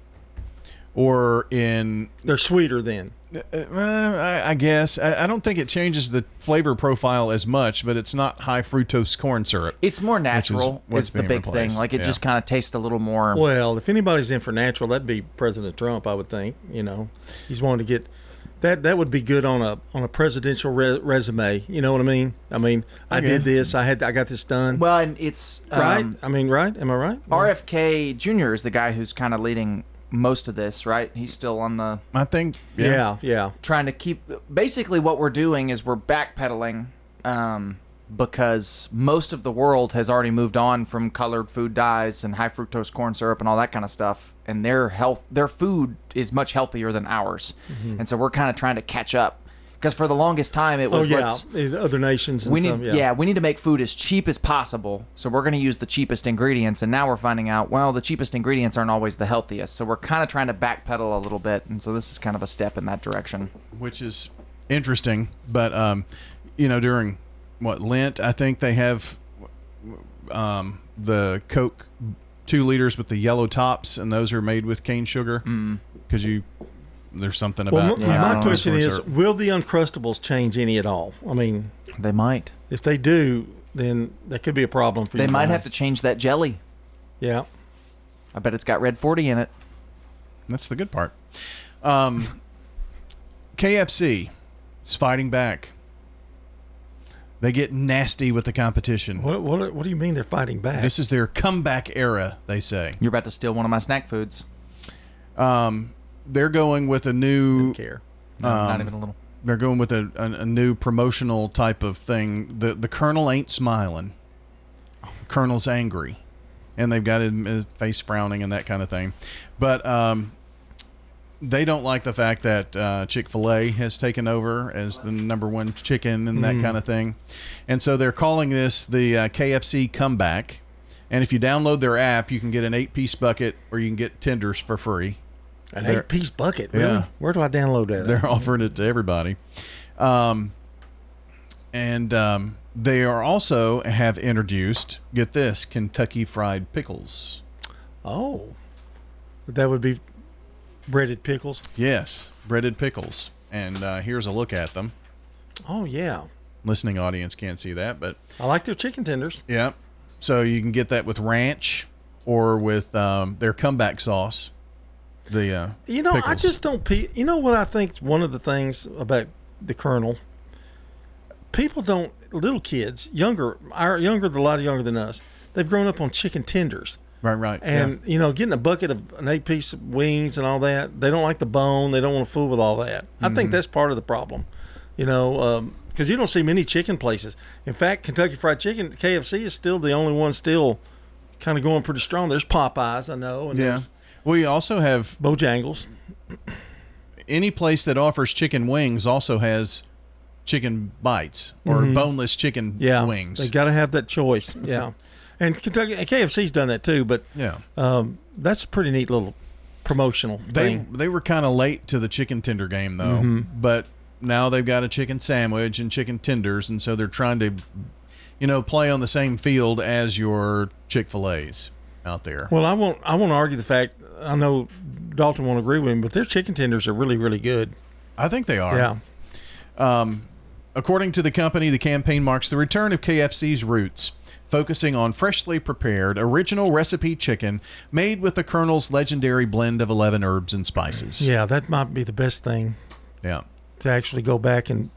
or in they're sweeter then. Uh, I, I guess I, I don't think it changes the flavor profile as much, but it's not high fructose corn syrup. It's more natural. Is, is the big replaced. thing. Like it yeah. just kind of tastes a little more. Well, if anybody's in for natural, that'd be President Trump. I would think. You know, he's wanting to get that. That would be good on a on a presidential re- resume. You know what I mean? I mean, I Okay. did this. I had. I got this done. Well, and it's right. Um, I mean, right? Am I right? R F K Junior is the guy who's kind of leading most of this, right? He's still on the. I think. Yeah. Yeah. yeah. Trying to keep. Basically, what we're doing is we're backpedaling, um, because most of the world has already moved on from colored food dyes and high fructose corn syrup and all that kind of stuff, and their health, their food is much healthier than ours, Mhm. and so we're kind of trying to catch up. Because for the longest time it was oh, yeah. let's, other nations. And we need some, yeah. yeah we need to make food as cheap as possible, so we're going to use the cheapest ingredients, and now we're finding out well the cheapest ingredients aren't always the healthiest, so we're kind of trying to backpedal a little bit, and so this is kind of a step in that direction, which is interesting. But um, you know, during what Lent, I think they have um the Coke two liters with the yellow tops, and those are made with cane sugar because you. There's something about. Well, my, my question is: will the Uncrustables change any at all? I mean, they might. If they do, then that could be a problem for you. They might guys. have to change that jelly. Yeah, I bet it's got Red forty in it. That's the good part. Um, K F C is fighting back. They get nasty with the competition. What, what, what do you mean they're fighting back? This is their comeback era, they say. You're about to steal one of my snack foods. Um, they're going with a new. Didn't care. No, um, not even a little. They're going with a, a, a new promotional type of thing. The the Colonel ain't smiling. Colonel's angry, and they've got his, his face frowning and that kind of thing. But um, they don't like the fact that uh, Chick-fil-A has taken over as the number one chicken and that Mm. kind of thing. And so they're calling this the uh, K F C comeback. And if you download their app, you can get an eight-piece bucket or you can get tenders for free. An They're- eight-piece bucket? Really? Yeah. Where do I download that? They're offering it to everybody. Um, and um, they are also have introduced, get this, Kentucky Fried Pickles. Oh. That would be breaded pickles? Yes, breaded pickles. And uh, here's a look at them. Oh, yeah. Listening audience can't see that, but I like their chicken tenders. yeah. So you can get that with ranch or with um, their comeback sauce. The uh, You know, I pickles. just don't. Pe- you know what I think? One of the things about the Colonel, people don't. Little kids, younger, are younger, a lot younger than us. They've grown up on chicken tenders, right, right, and you know, getting a bucket of an eight-piece wings and all that. They don't like the bone. They don't want to fool with all that. I think Mhm. that's part of the problem. You know, because you don't see many chicken places. In fact, Kentucky Fried Chicken, K F C is still the only one still kind of going pretty strong. There's Popeyes, I know, and Yeah. there's Well, you also have Bojangles. Any place that offers chicken wings also has chicken bites or Mhm. boneless chicken Yeah, wings. they got to have that choice. Yeah, and Kentucky and K F C's done that too. But Yeah. um, that's a pretty neat little promotional They thing. they were kind of late to the chicken tender game though, Mhm. but now they've got a chicken sandwich and chicken tenders, and so they're trying to, you know, play on the same field as your Chick-fil-A's out there. Well, I won't. I won't argue the fact. I know Dalton won't agree with him, but their chicken tenders are really, really good. I think they are. Yeah. Um, according to the company, the campaign marks the return of K F C's roots, focusing on freshly prepared, original recipe chicken made with the Colonel's legendary blend of eleven herbs and spices. Yeah, that might be the best thing. Yeah. To actually go back and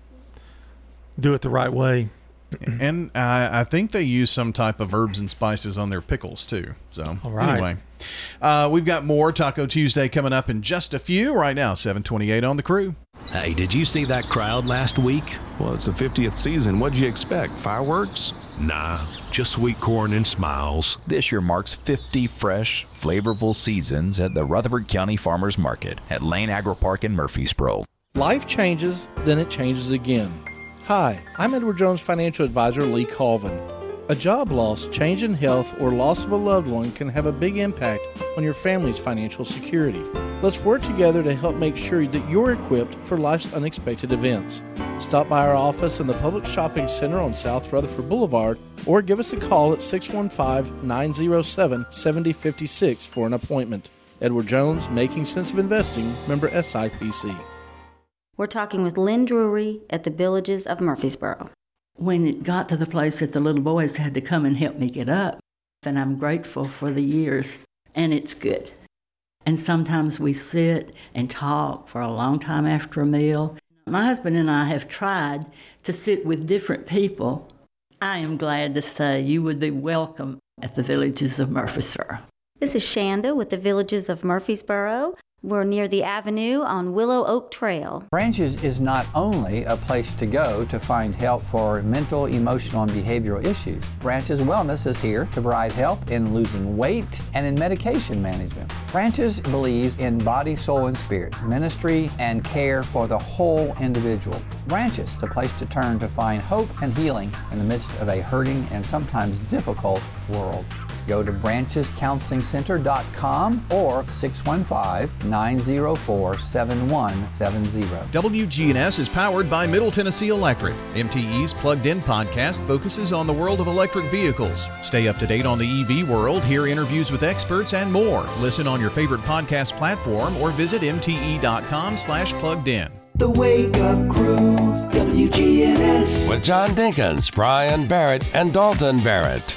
do it the right way. And I, I think they use some type of herbs and spices on their pickles too. So All right. anyway, uh, we've got more Taco Tuesday coming up in just a few. Right now, seven twenty-eight on the Crew. Hey, did you see that crowd last week? Well, it's the fiftieth season. What'd you expect? Fireworks? Nah, just sweet corn and smiles. This year marks fifty fresh, flavorful seasons at the Rutherford County Farmers Market at Lane Agri Park in Murfreesboro. Life changes, then it changes again. Hi, I'm Edward Jones financial advisor Lee Colvin. A job loss, change in health, or loss of a loved one can have a big impact on your family's financial security. Let's work together to help make sure that you're equipped for life's unexpected events. Stop by our office in the Public Shopping Center on South Rutherford Boulevard or give us a call at six one five, nine oh seven, seven oh five six for an appointment. Edward Jones, Making Sense of Investing, member S I P C. We're talking with Lynn Drury at the Villages of Murfreesboro. When it got to the place that the little boys had to come and help me get up, then I'm grateful for the years, and it's good. And sometimes we sit and talk for a long time after a meal. My husband and I have tried to sit with different people. I am glad to say you would be welcome at the Villages of Murfreesboro. This is Shanda with the Villages of Murfreesboro. We're near the Avenue on Willow Oak Trail. Branches is not only a place to go to find help for mental, emotional, and behavioral issues. Branches Wellness is here to provide help in losing weight and in medication management. Branches believes in body, soul, and spirit, ministry, and care for the whole individual. Branches, the place to turn to find hope and healing in the midst of a hurting and sometimes difficult world. Go to branches counseling center dot com or six one five, nine oh four, seven one seven oh. W G N S is powered by Middle Tennessee Electric. M T E's Plugged In podcast focuses on the world of electric vehicles. Stay up to date on the E V world, hear interviews with experts, and more. Listen on your favorite podcast platform or visit M T E dot com slash plugged in. The Wake Up Crew, W G N S. With John Dinkins, Brian Barrett, and Dalton Barrett.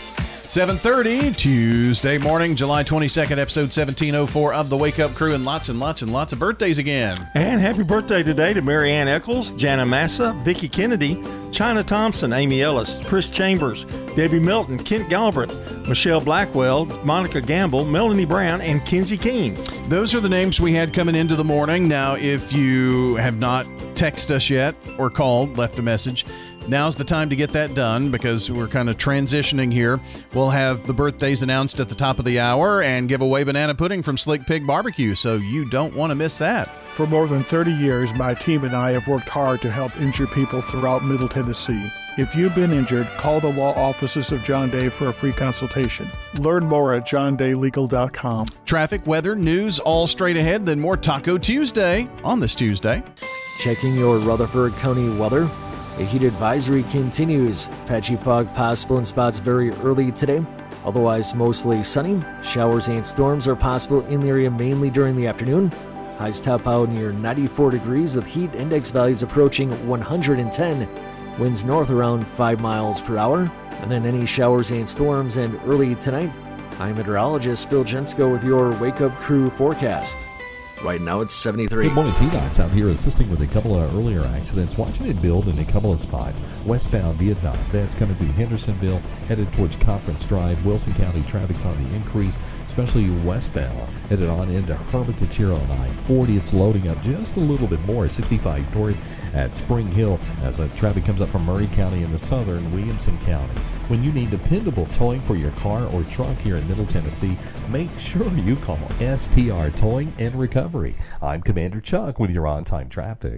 seven thirty, Tuesday morning, July twenty-second, episode seventeen oh four of the Wake Up Crew, and lots and lots and lots of birthdays again. And happy birthday today to Mary Ann Eccles, Jana Massa, Vicki Kennedy, China Thompson, Amy Ellis, Chris Chambers, Debbie Milton, Kent Galbraith, Michelle Blackwell, Monica Gamble, Melanie Brown, and Kinsey King. Those are the names we had coming into the morning. Now, if you have not texted us yet or called, left a message, now's the time to get that done because we're kind of transitioning here. We'll have the birthdays announced at the top of the hour and give away banana pudding from Slick Pig Barbecue, so you don't want to miss that. For more than thirty years, my team and I have worked hard to help injured people throughout Middle Tennessee. If you've been injured, call the law offices of John Day for a free consultation. Learn more at john day legal dot com. Traffic, weather, news, all straight ahead, then more Taco Tuesday on this Tuesday. Checking your Rutherford County weather. A heat advisory continues. Patchy fog possible in spots very early today. Otherwise, mostly sunny. Showers and storms are possible in the area mainly during the afternoon. Highs top out near ninety-four degrees with heat index values approaching one hundred ten. Winds north around five miles per hour. And then any showers and storms and early tonight. I'm meteorologist Phil Jensko with your Wake Up Crew forecast. Right now it's seventy-three. Good morning, T-Dots out here assisting with a couple of earlier accidents. Watching it build in a couple of spots. Westbound Vietnam, that's coming through Hendersonville, headed towards Conference Drive. Wilson County traffic's on the increase, especially westbound, headed on into Hermitage here on I forty. It's loading up just a little bit more, sixty-five north at Spring Hill as uh, traffic comes up from Murray County into southern Williamson County. When you need dependable towing for your car or truck here in Middle Tennessee, make sure you call S T R Towing and Recovery. I'm Commander Chuck with your on-time traffic.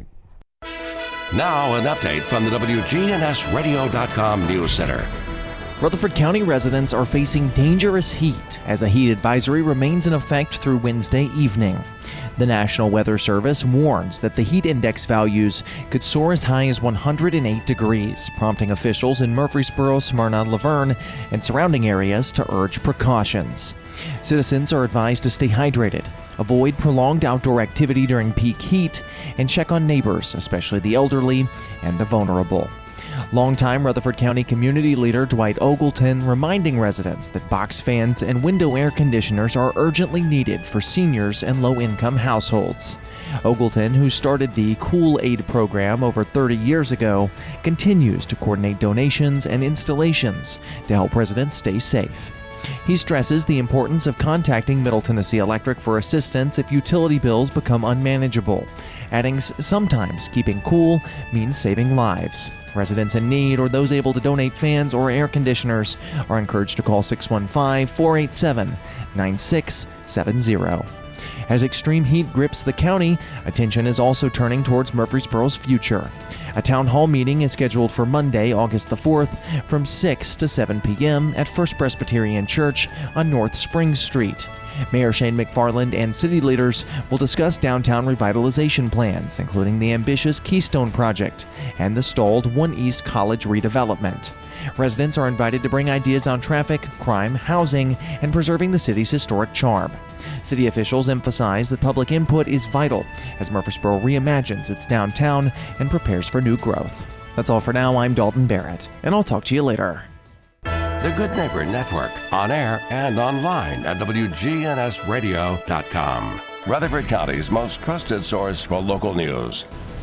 Now an update from the W G N S radio dot com News Center. Rutherford County residents are facing dangerous heat as a heat advisory remains in effect through Wednesday evening. The National Weather Service warns that the heat index values could soar as high as one hundred eight degrees, prompting officials in Murfreesboro, Smyrna, Laverne, and surrounding areas to urge precautions. Citizens are advised to stay hydrated, avoid prolonged outdoor activity during peak heat, and check on neighbors, especially the elderly and the vulnerable. Longtime Rutherford County Community Leader Dwight Ogleton reminding residents that box fans and window air conditioners are urgently needed for seniors and low-income households. Ogleton, who started the Cool Aid program over thirty years ago, continues to coordinate donations and installations to help residents stay safe. He stresses the importance of contacting Middle Tennessee Electric for assistance if utility bills become unmanageable, adding sometimes keeping cool means saving lives. Residents in need or those able to donate fans or air conditioners are encouraged to call six one five, four eight seven, nine six seven zero. As extreme heat grips the county, attention is also turning towards Murfreesboro's future. A town hall meeting is scheduled for Monday, August the fourth, from six to seven p.m. at First Presbyterian Church on North Spring Street. Mayor Shane McFarland and city leaders will discuss downtown revitalization plans, including the ambitious Keystone Project and the stalled One East College redevelopment. Residents are invited to bring ideas on traffic, crime, housing, and preserving the city's historic charm. City officials emphasize that public input is vital as Murfreesboro reimagines its downtown and prepares for new growth. That's all for now. I'm Dalton Barrett, and I'll talk to you later. The Good Neighbor Network, on air and online at W G N S radio dot com. Rutherford County's most trusted source for local news.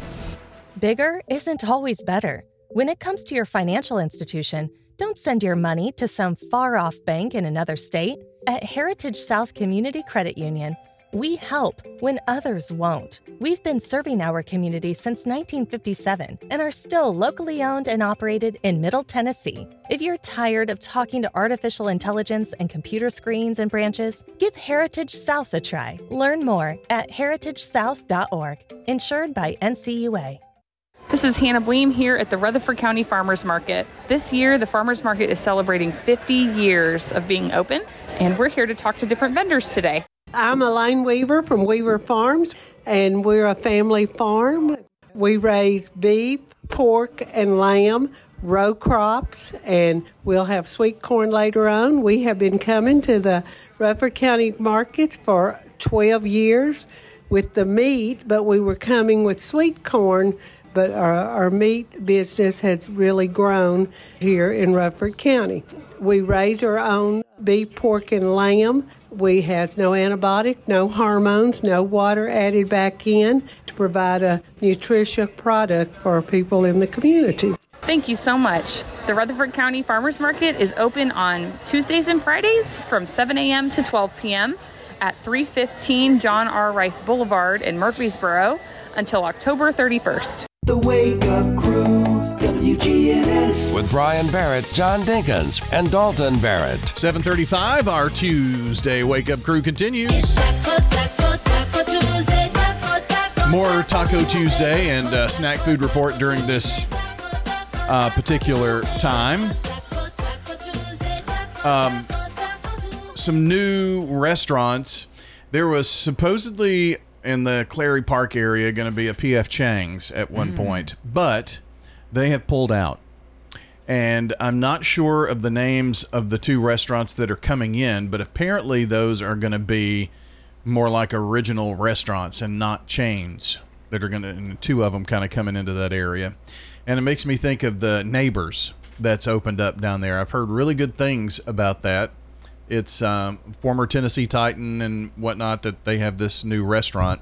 Bigger isn't always better. When it comes to your financial institution, don't send your money to some far-off bank in another state. At Heritage South Community Credit Union, we help when others won't. We've been serving our community since nineteen fifty-seven and are still locally owned and operated in Middle Tennessee. If you're tired of talking to artificial intelligence and computer screens and branches, give Heritage South a try. Learn more at heritage south dot org. Insured by N C U A. This is Hannah Bleem here at the Rutherford County Farmers Market. This year, the Farmers Market is celebrating fifty years of being open, and we're here to talk to different vendors today. I'm Elaine Weaver from Weaver Farms, and we're a family farm. We raise beef, pork, and lamb, row crops, and we'll have sweet corn later on. We have been coming to the Rutherford County Market for twelve years with the meat, but we were coming with sweet corn but our, our meat business has really grown here in Rutherford County. We raise our own beef, pork, and lamb. We have no antibiotic, no hormones, no water added back in to provide a nutritious product for people in the community. Thank you so much. The Rutherford County Farmers Market is open on Tuesdays and Fridays from seven a.m. to twelve p.m. at three fifteen John R. Rice Boulevard in Murfreesboro until October thirty-first. The Wake Up Crew, W G N S. With Brian Barrett, John Dinkins, and Dalton Barrett. seven thirty-five, our Tuesday Wake Up Crew continues. More Taco Tuesday and uh, snack food report during this uh, particular time. Um, some new restaurants. There was supposedly in the Clary Park area going to be a P F Chang's at one mm. point, but they have pulled out. And I'm not sure of the names of the two restaurants that are coming in, but apparently those are going to be more like original restaurants and not chains that are going to, and two of them kind of coming into that area. And it makes me think of the Neighbors that's opened up down there. I've heard really good things about that. It's um, former Tennessee Titan and whatnot that they have this new restaurant.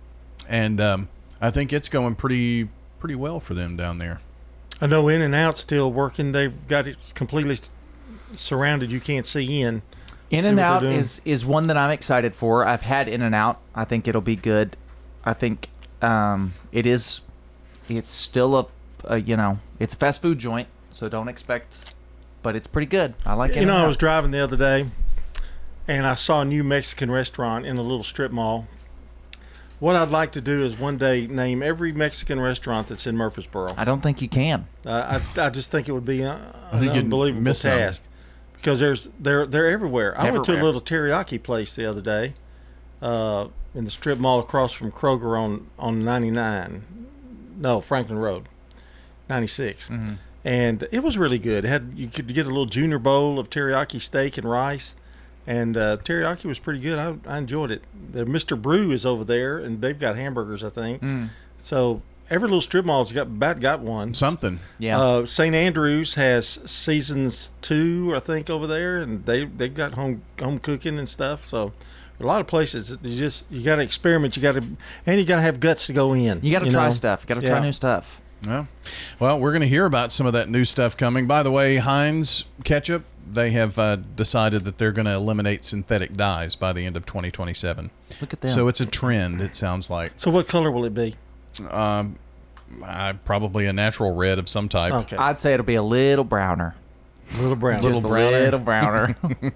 And um, I think it's going pretty pretty well for them down there. I know In-N-Out's still working. They've got it completely surrounded. You can't see in. In-N-Out is, is one that I'm excited for. I've had In-N-Out. I think it'll be good. I think um, it is. It's still a, a, you know, it's a fast food joint, so don't expect, but it's pretty good. I like it. You know, I was driving the other day, and I saw a new Mexican restaurant in a little strip mall. What I'd like to do is one day name every Mexican restaurant that's in Murfreesboro. I don't think you can. Uh, I I just think it would be a, I an think you'd unbelievable miss some. task because there's they're they're everywhere. I went to a Everywhere. little teriyaki place the other day uh, in the strip mall across from Kroger on on ninety-nine, no Franklin Road, ninety-six, Mm-hmm. and it was really good. It had you could get a little junior bowl of teriyaki steak and rice. And uh, teriyaki was pretty good. I, I enjoyed it. The Mister Brew is over there, and they've got hamburgers, I think. Mm. So every little strip mall's got about got one. Something. Yeah. Uh, Saint Andrews has Seasons Two, I think, over there, and they they've got home home cooking and stuff. So a lot of places you just you got to experiment. You got to and you got to have guts to go in. You got to try know? stuff. You got to try Yeah. new stuff. Yeah. Well, we're going to hear about some of that new stuff coming. By the way, Heinz ketchup, they have uh, decided that they're going to eliminate synthetic dyes by the end of twenty twenty-seven. Look at them. So it's a trend, it sounds like. So what color will it be? Um, uh, probably a natural red of some type. Okay. I'd say it'll be a little browner. A little brown. Just a little browner.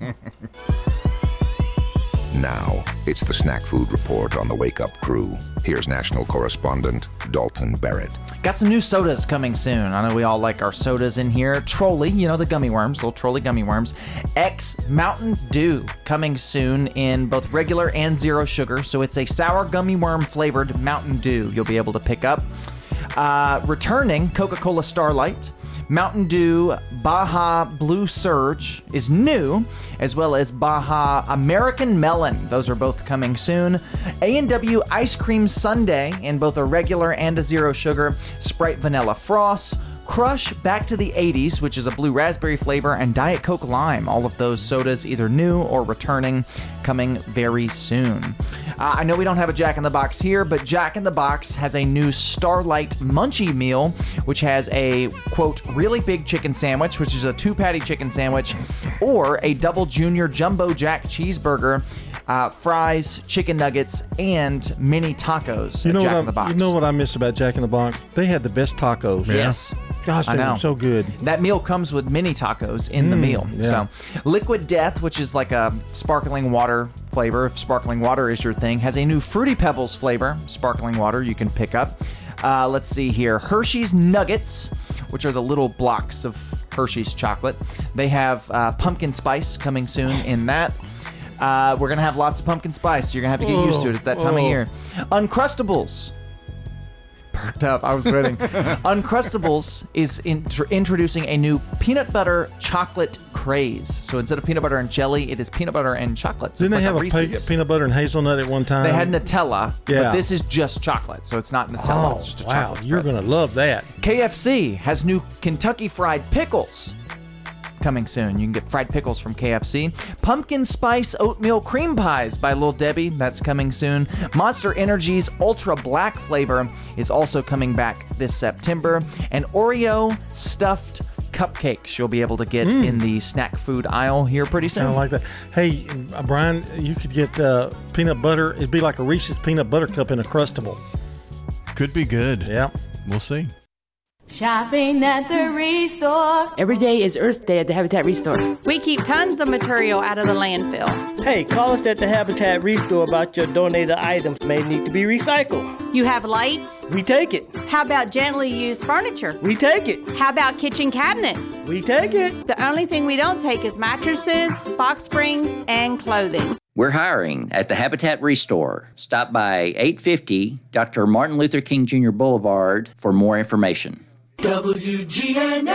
Now, it's the Snack Food Report on the Wake Up Crew. Here's national correspondent Dalton Barrett. Got some new sodas coming soon. I know we all like our sodas in here. Trolley, you know, the gummy worms, little Trolley gummy worms. X Mountain Dew coming soon in both regular and zero sugar. So it's a sour gummy worm flavored Mountain Dew you'll be able to pick up. Uh, returning Coca-Cola Starlight. Mountain Dew Baja Blue Surge is new, as well as Baja American Melon. Those are both coming soon. A and W Ice Cream Sundae in both a regular and a zero sugar. Sprite Vanilla Frost. Crush Back to the eighties, which is a blue raspberry flavor, and Diet Coke Lime. All of those sodas either new or returning, coming very soon. Uh, I know we don't have a Jack in the Box here, but Jack in the Box has a new Starlight Munchie meal, which has a, quote, really big chicken sandwich, which is a two-patty chicken sandwich, or a double junior jumbo Jack cheeseburger, uh, fries, chicken nuggets, and mini tacos You at know Jack what in the I, Box. You know what I miss about Jack in the Box? They had the best tacos. Yes. Gosh, I they know. were so good. That meal comes with mini tacos in the Mm, meal. yeah. So, Liquid Death, which is like a sparkling water flavor, if sparkling water is your thing, has a new Fruity Pebbles flavor, sparkling water you can pick up. Uh, let's see here. Hershey's Nuggets, which are the little blocks of Hershey's chocolate. They have uh, pumpkin spice coming soon in that. Uh, we're going to have lots of pumpkin spice. You're going to have to get used to it. It's that time Oh. of year. Uncrustables. perked up. I was waiting. Uncrustables is in, tr- introducing a new peanut butter chocolate craze. So instead of peanut butter and jelly, it is peanut butter and chocolate. So Didn't it's they like have a a Reese's. pe- peanut butter and hazelnut at one time? They had Nutella, Yeah. but this is just chocolate. So it's not Nutella, Oh, it's just a wow. chocolate You're spread. going to love that. K F C has new Kentucky Fried Pickles coming soon. You can get fried pickles from K F C. Pumpkin Spice Oatmeal Cream Pies by Lil Debbie. That's coming soon. Monster Energy's Ultra Black flavor is also coming back this September. And Oreo Stuffed Cupcakes you'll be able to get Mm. in the snack food aisle here pretty soon. I like that. Hey, uh, Brian, you could get uh, peanut butter. It'd be like a Reese's peanut butter cup in a Crustable. Could be good. Yeah. We'll see. Shopping at the Restore. Every day is Earth Day at the Habitat Restore. We keep tons of material out of the landfill. Hey, call us at the Habitat Restore about your donated items may need to be recycled. You have lights? We take it. How about gently used furniture? We take it. How about kitchen cabinets? We take it. The only thing we don't take is mattresses, box springs, and clothing. We're hiring at the Habitat Restore. Stop by eight fifty Doctor Martin Luther King Junior Boulevard for more information. W G N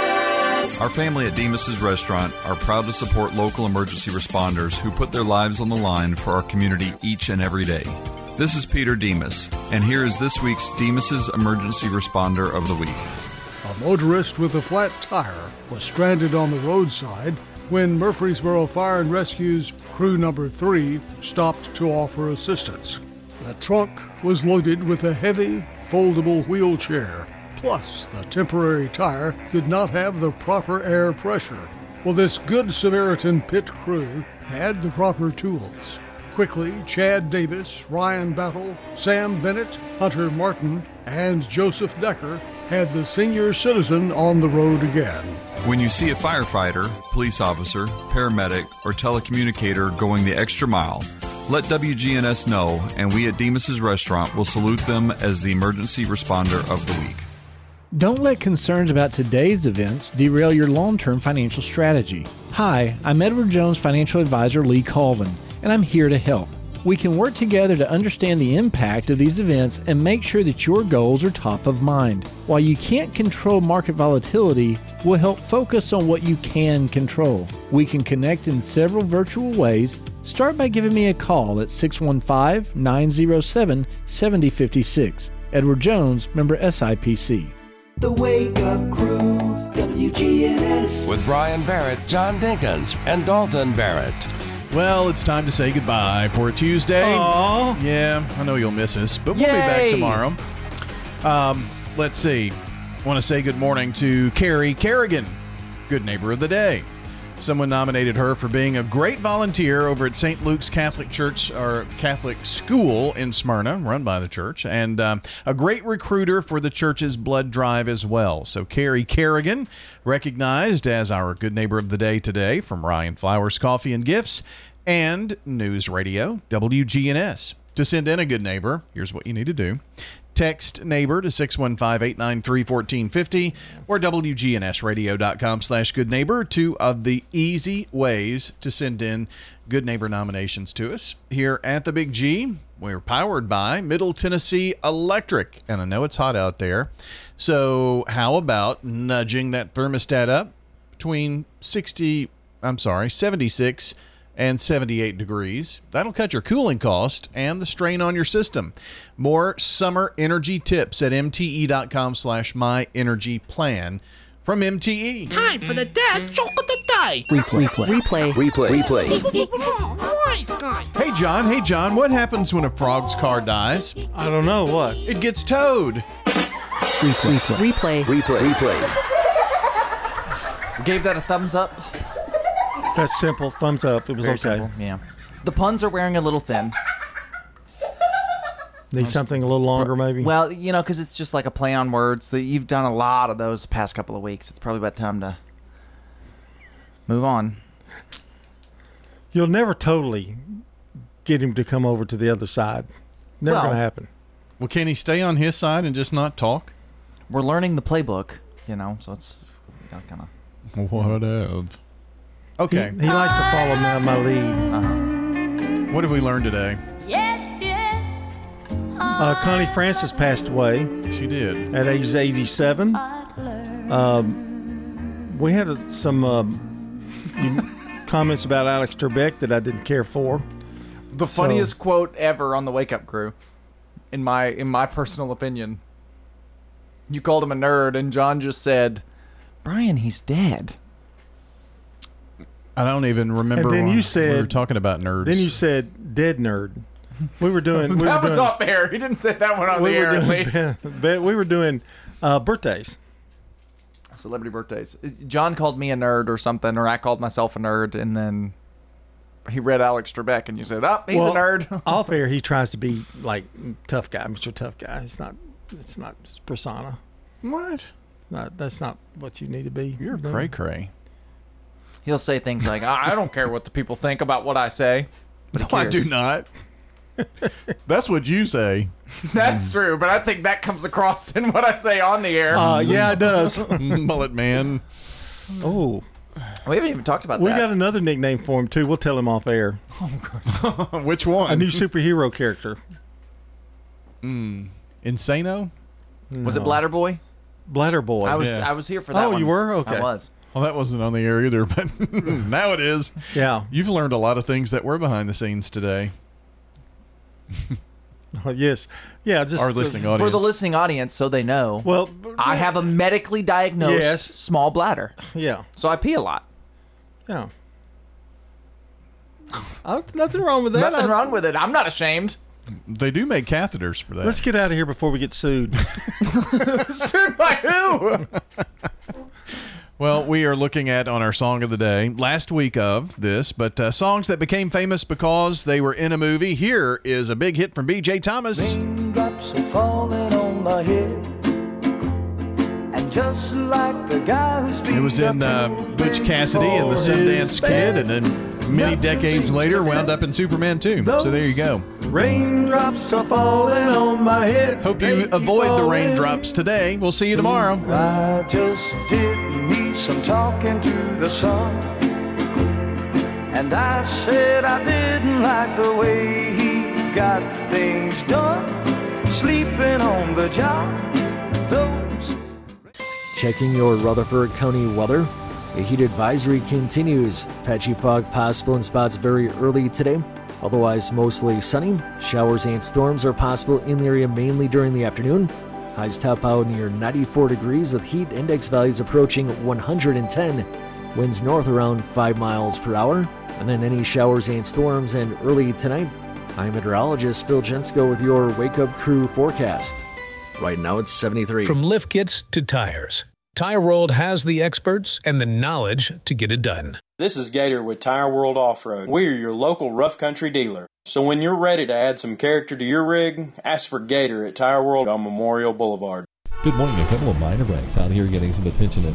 S. Our family at Demas's Restaurant are proud to support local emergency responders who put their lives on the line for our community each and every day. This is Peter Demas, and here is this week's Demas's Emergency Responder of the Week. A motorist with a flat tire was stranded on the roadside when Murfreesboro Fire and Rescue's crew number three stopped to offer assistance. The trunk was loaded with a heavy, foldable wheelchair. Plus, the temporary tire did not have the proper air pressure. Well, this Good Samaritan pit crew had the proper tools. Quickly, Chad Davis, Ryan Battle, Sam Bennett, Hunter Martin, and Joseph Decker had the senior citizen on the road again. When you see a firefighter, police officer, paramedic, or telecommunicator going the extra mile, let W G N S know, and we at Demas's Restaurant will salute them as the emergency responder of the week. Don't let concerns about today's events derail your long-term financial strategy. Hi, I'm Edward Jones Financial Advisor Lee Colvin, and I'm here to help. We can work together to understand the impact of these events and make sure that your goals are top of mind. While you can't control market volatility, we'll help focus on what you can control. We can connect in several virtual ways. Start by giving me a call at six one five, nine zero seven, seven zero five six. Edward Jones, member S I P C. The Wake Up Crew, W G N S. With Brian Barrett, John Dinkins, and Dalton Barrett. Well, it's time to say goodbye for a Tuesday. Aww. Yeah, I know you'll miss us, but we'll Yay. be back tomorrow. Um, let's see. I want to say good morning to Carrie Kerrigan, Good Neighbor of the Day. Someone nominated her for being a great volunteer over at Saint Luke's Catholic Church or Catholic School in Smyrna, run by the church, and um, a great recruiter for the church's blood drive as well. So Carrie Kerrigan, recognized as our Good Neighbor of the Day today from Ryan Flowers Coffee and Gifts and News Radio W G N S. To send in a good neighbor, here's what you need to do. Text neighbor to six one five, eight nine three, one four five zero or W G N S radio dot com slash good neighbor. Two of the easy ways to send in good neighbor nominations to us. Here at the Big G, we're powered by Middle Tennessee Electric. And I know it's hot out there. So how about nudging that thermostat up between sixty, I'm sorry, seventy-six and seventy-eight degrees. That'll cut your cooling cost and the strain on your system. More summer energy tips at mte.com slash my energy plan from M T E. Time for the dad joke of the day. Replay. Replay. Replay. Replay. Hey, John. Hey, John. What happens when a frog's car dies? I don't know. What? It gets towed. Replay. Replay. Replay. Replay. Gave that a thumbs up. That's simple. Thumbs up. It was Very okay. simple, yeah. The puns are wearing a little thin. Need something a little longer, maybe? Well, you know, because it's just like a play on words. That you've done a lot of those the past couple of weeks. It's probably about time to move on. You'll never totally get him to come over to the other side. Never Well- going to happen. Well, can he stay on his side and just not talk? We're learning the playbook, you know, so it's got kind of. What of? Okay. He, he likes to follow my, my lead. Uh-huh. What have we learned today? Yes, yes. Uh, Connie Francis passed away. She did. At age eighty-seven. Um, we had uh, some um, comments about Alex Trebek that I didn't care for. The So- funniest quote ever on the Wake Up Crew, in my in my personal opinion. You called him a nerd, and John just said, "Brian, he's dead." I don't even remember. And then when you said we were talking about nerds. Then you said dead nerd. We were doing. We that were was doing, off air. He didn't say that one on we the were air, at doing, least. but we were doing uh, birthdays. Celebrity birthdays. John called me a nerd or something, or I called myself a nerd, and then he read Alex Trebek, and you said, "Oh, he's well, a nerd." Off air, he tries to be like tough guy, Mister Tough Guy. It's not. It's not his persona. What? Not. That's not what you need to be. You're cray cray. He'll say things like, "I I don't care what the people think about what I say." But he No, I cares. do not. That's what you say. That's true, but I think that comes across in what I say on the air. Uh, yeah, it does. Mullet man. Oh, we haven't even talked about we that. got another nickname for him too. We'll tell him off air. Which one? A new superhero character. Mm. Insano? Was it No. Bladder Boy? Bladder Boy. I was Yeah. I was here for that Oh, one. you were? Okay. I was. Well, that wasn't on the air either, but now it is. Yeah. You've learned a lot of things that were behind the scenes today. Uh, yes. Yeah. Just Our listening uh, audience. For the listening audience, so they know. Well, I have a medically diagnosed Yes. small bladder, Yeah. so I pee a lot. Yeah. Oh, nothing wrong with that. Nothing I- wrong with it. I'm not ashamed. They do make catheters for that. Let's get out of here before we get sued. Sued by who? Well, we are looking at on our song of the day, last week of this, but uh, songs that became famous because they were in a movie. Here is a big hit from B J Thomas. Raindrops are falling on my head, and just like the guy who's It was in uh, Butch Cassidy and the Sundance Kid, and then many decades later wound up in Superman two. So there you go. Raindrops are falling on my head. Hope you avoid the raindrops today. We'll see you tomorrow. I just did need some talking to the sun, and I said I didn't like the way he got things done, sleeping on the job. Those Checking your Rutherford County weather. A heat advisory continues. Patchy fog possible in spots very early today. Otherwise, mostly sunny. Showers and storms are possible in the area mainly during the afternoon. Highs top out near ninety-four degrees with heat index values approaching one hundred ten. Winds north around five miles per hour. And then any showers and storms and early tonight. I'm meteorologist Phil Jensko with your Wake Up Crew forecast. Right now it's seventy-three. From lift kits to tires, Tire World has the experts and the knowledge to get it done. This is Gator with Tire World Off-Road. We are your local rough country dealer. So when you're ready to add some character to your rig, ask for Gator at Tire World on Memorial Boulevard. Good morning. A couple of minor wrecks out here getting some attention at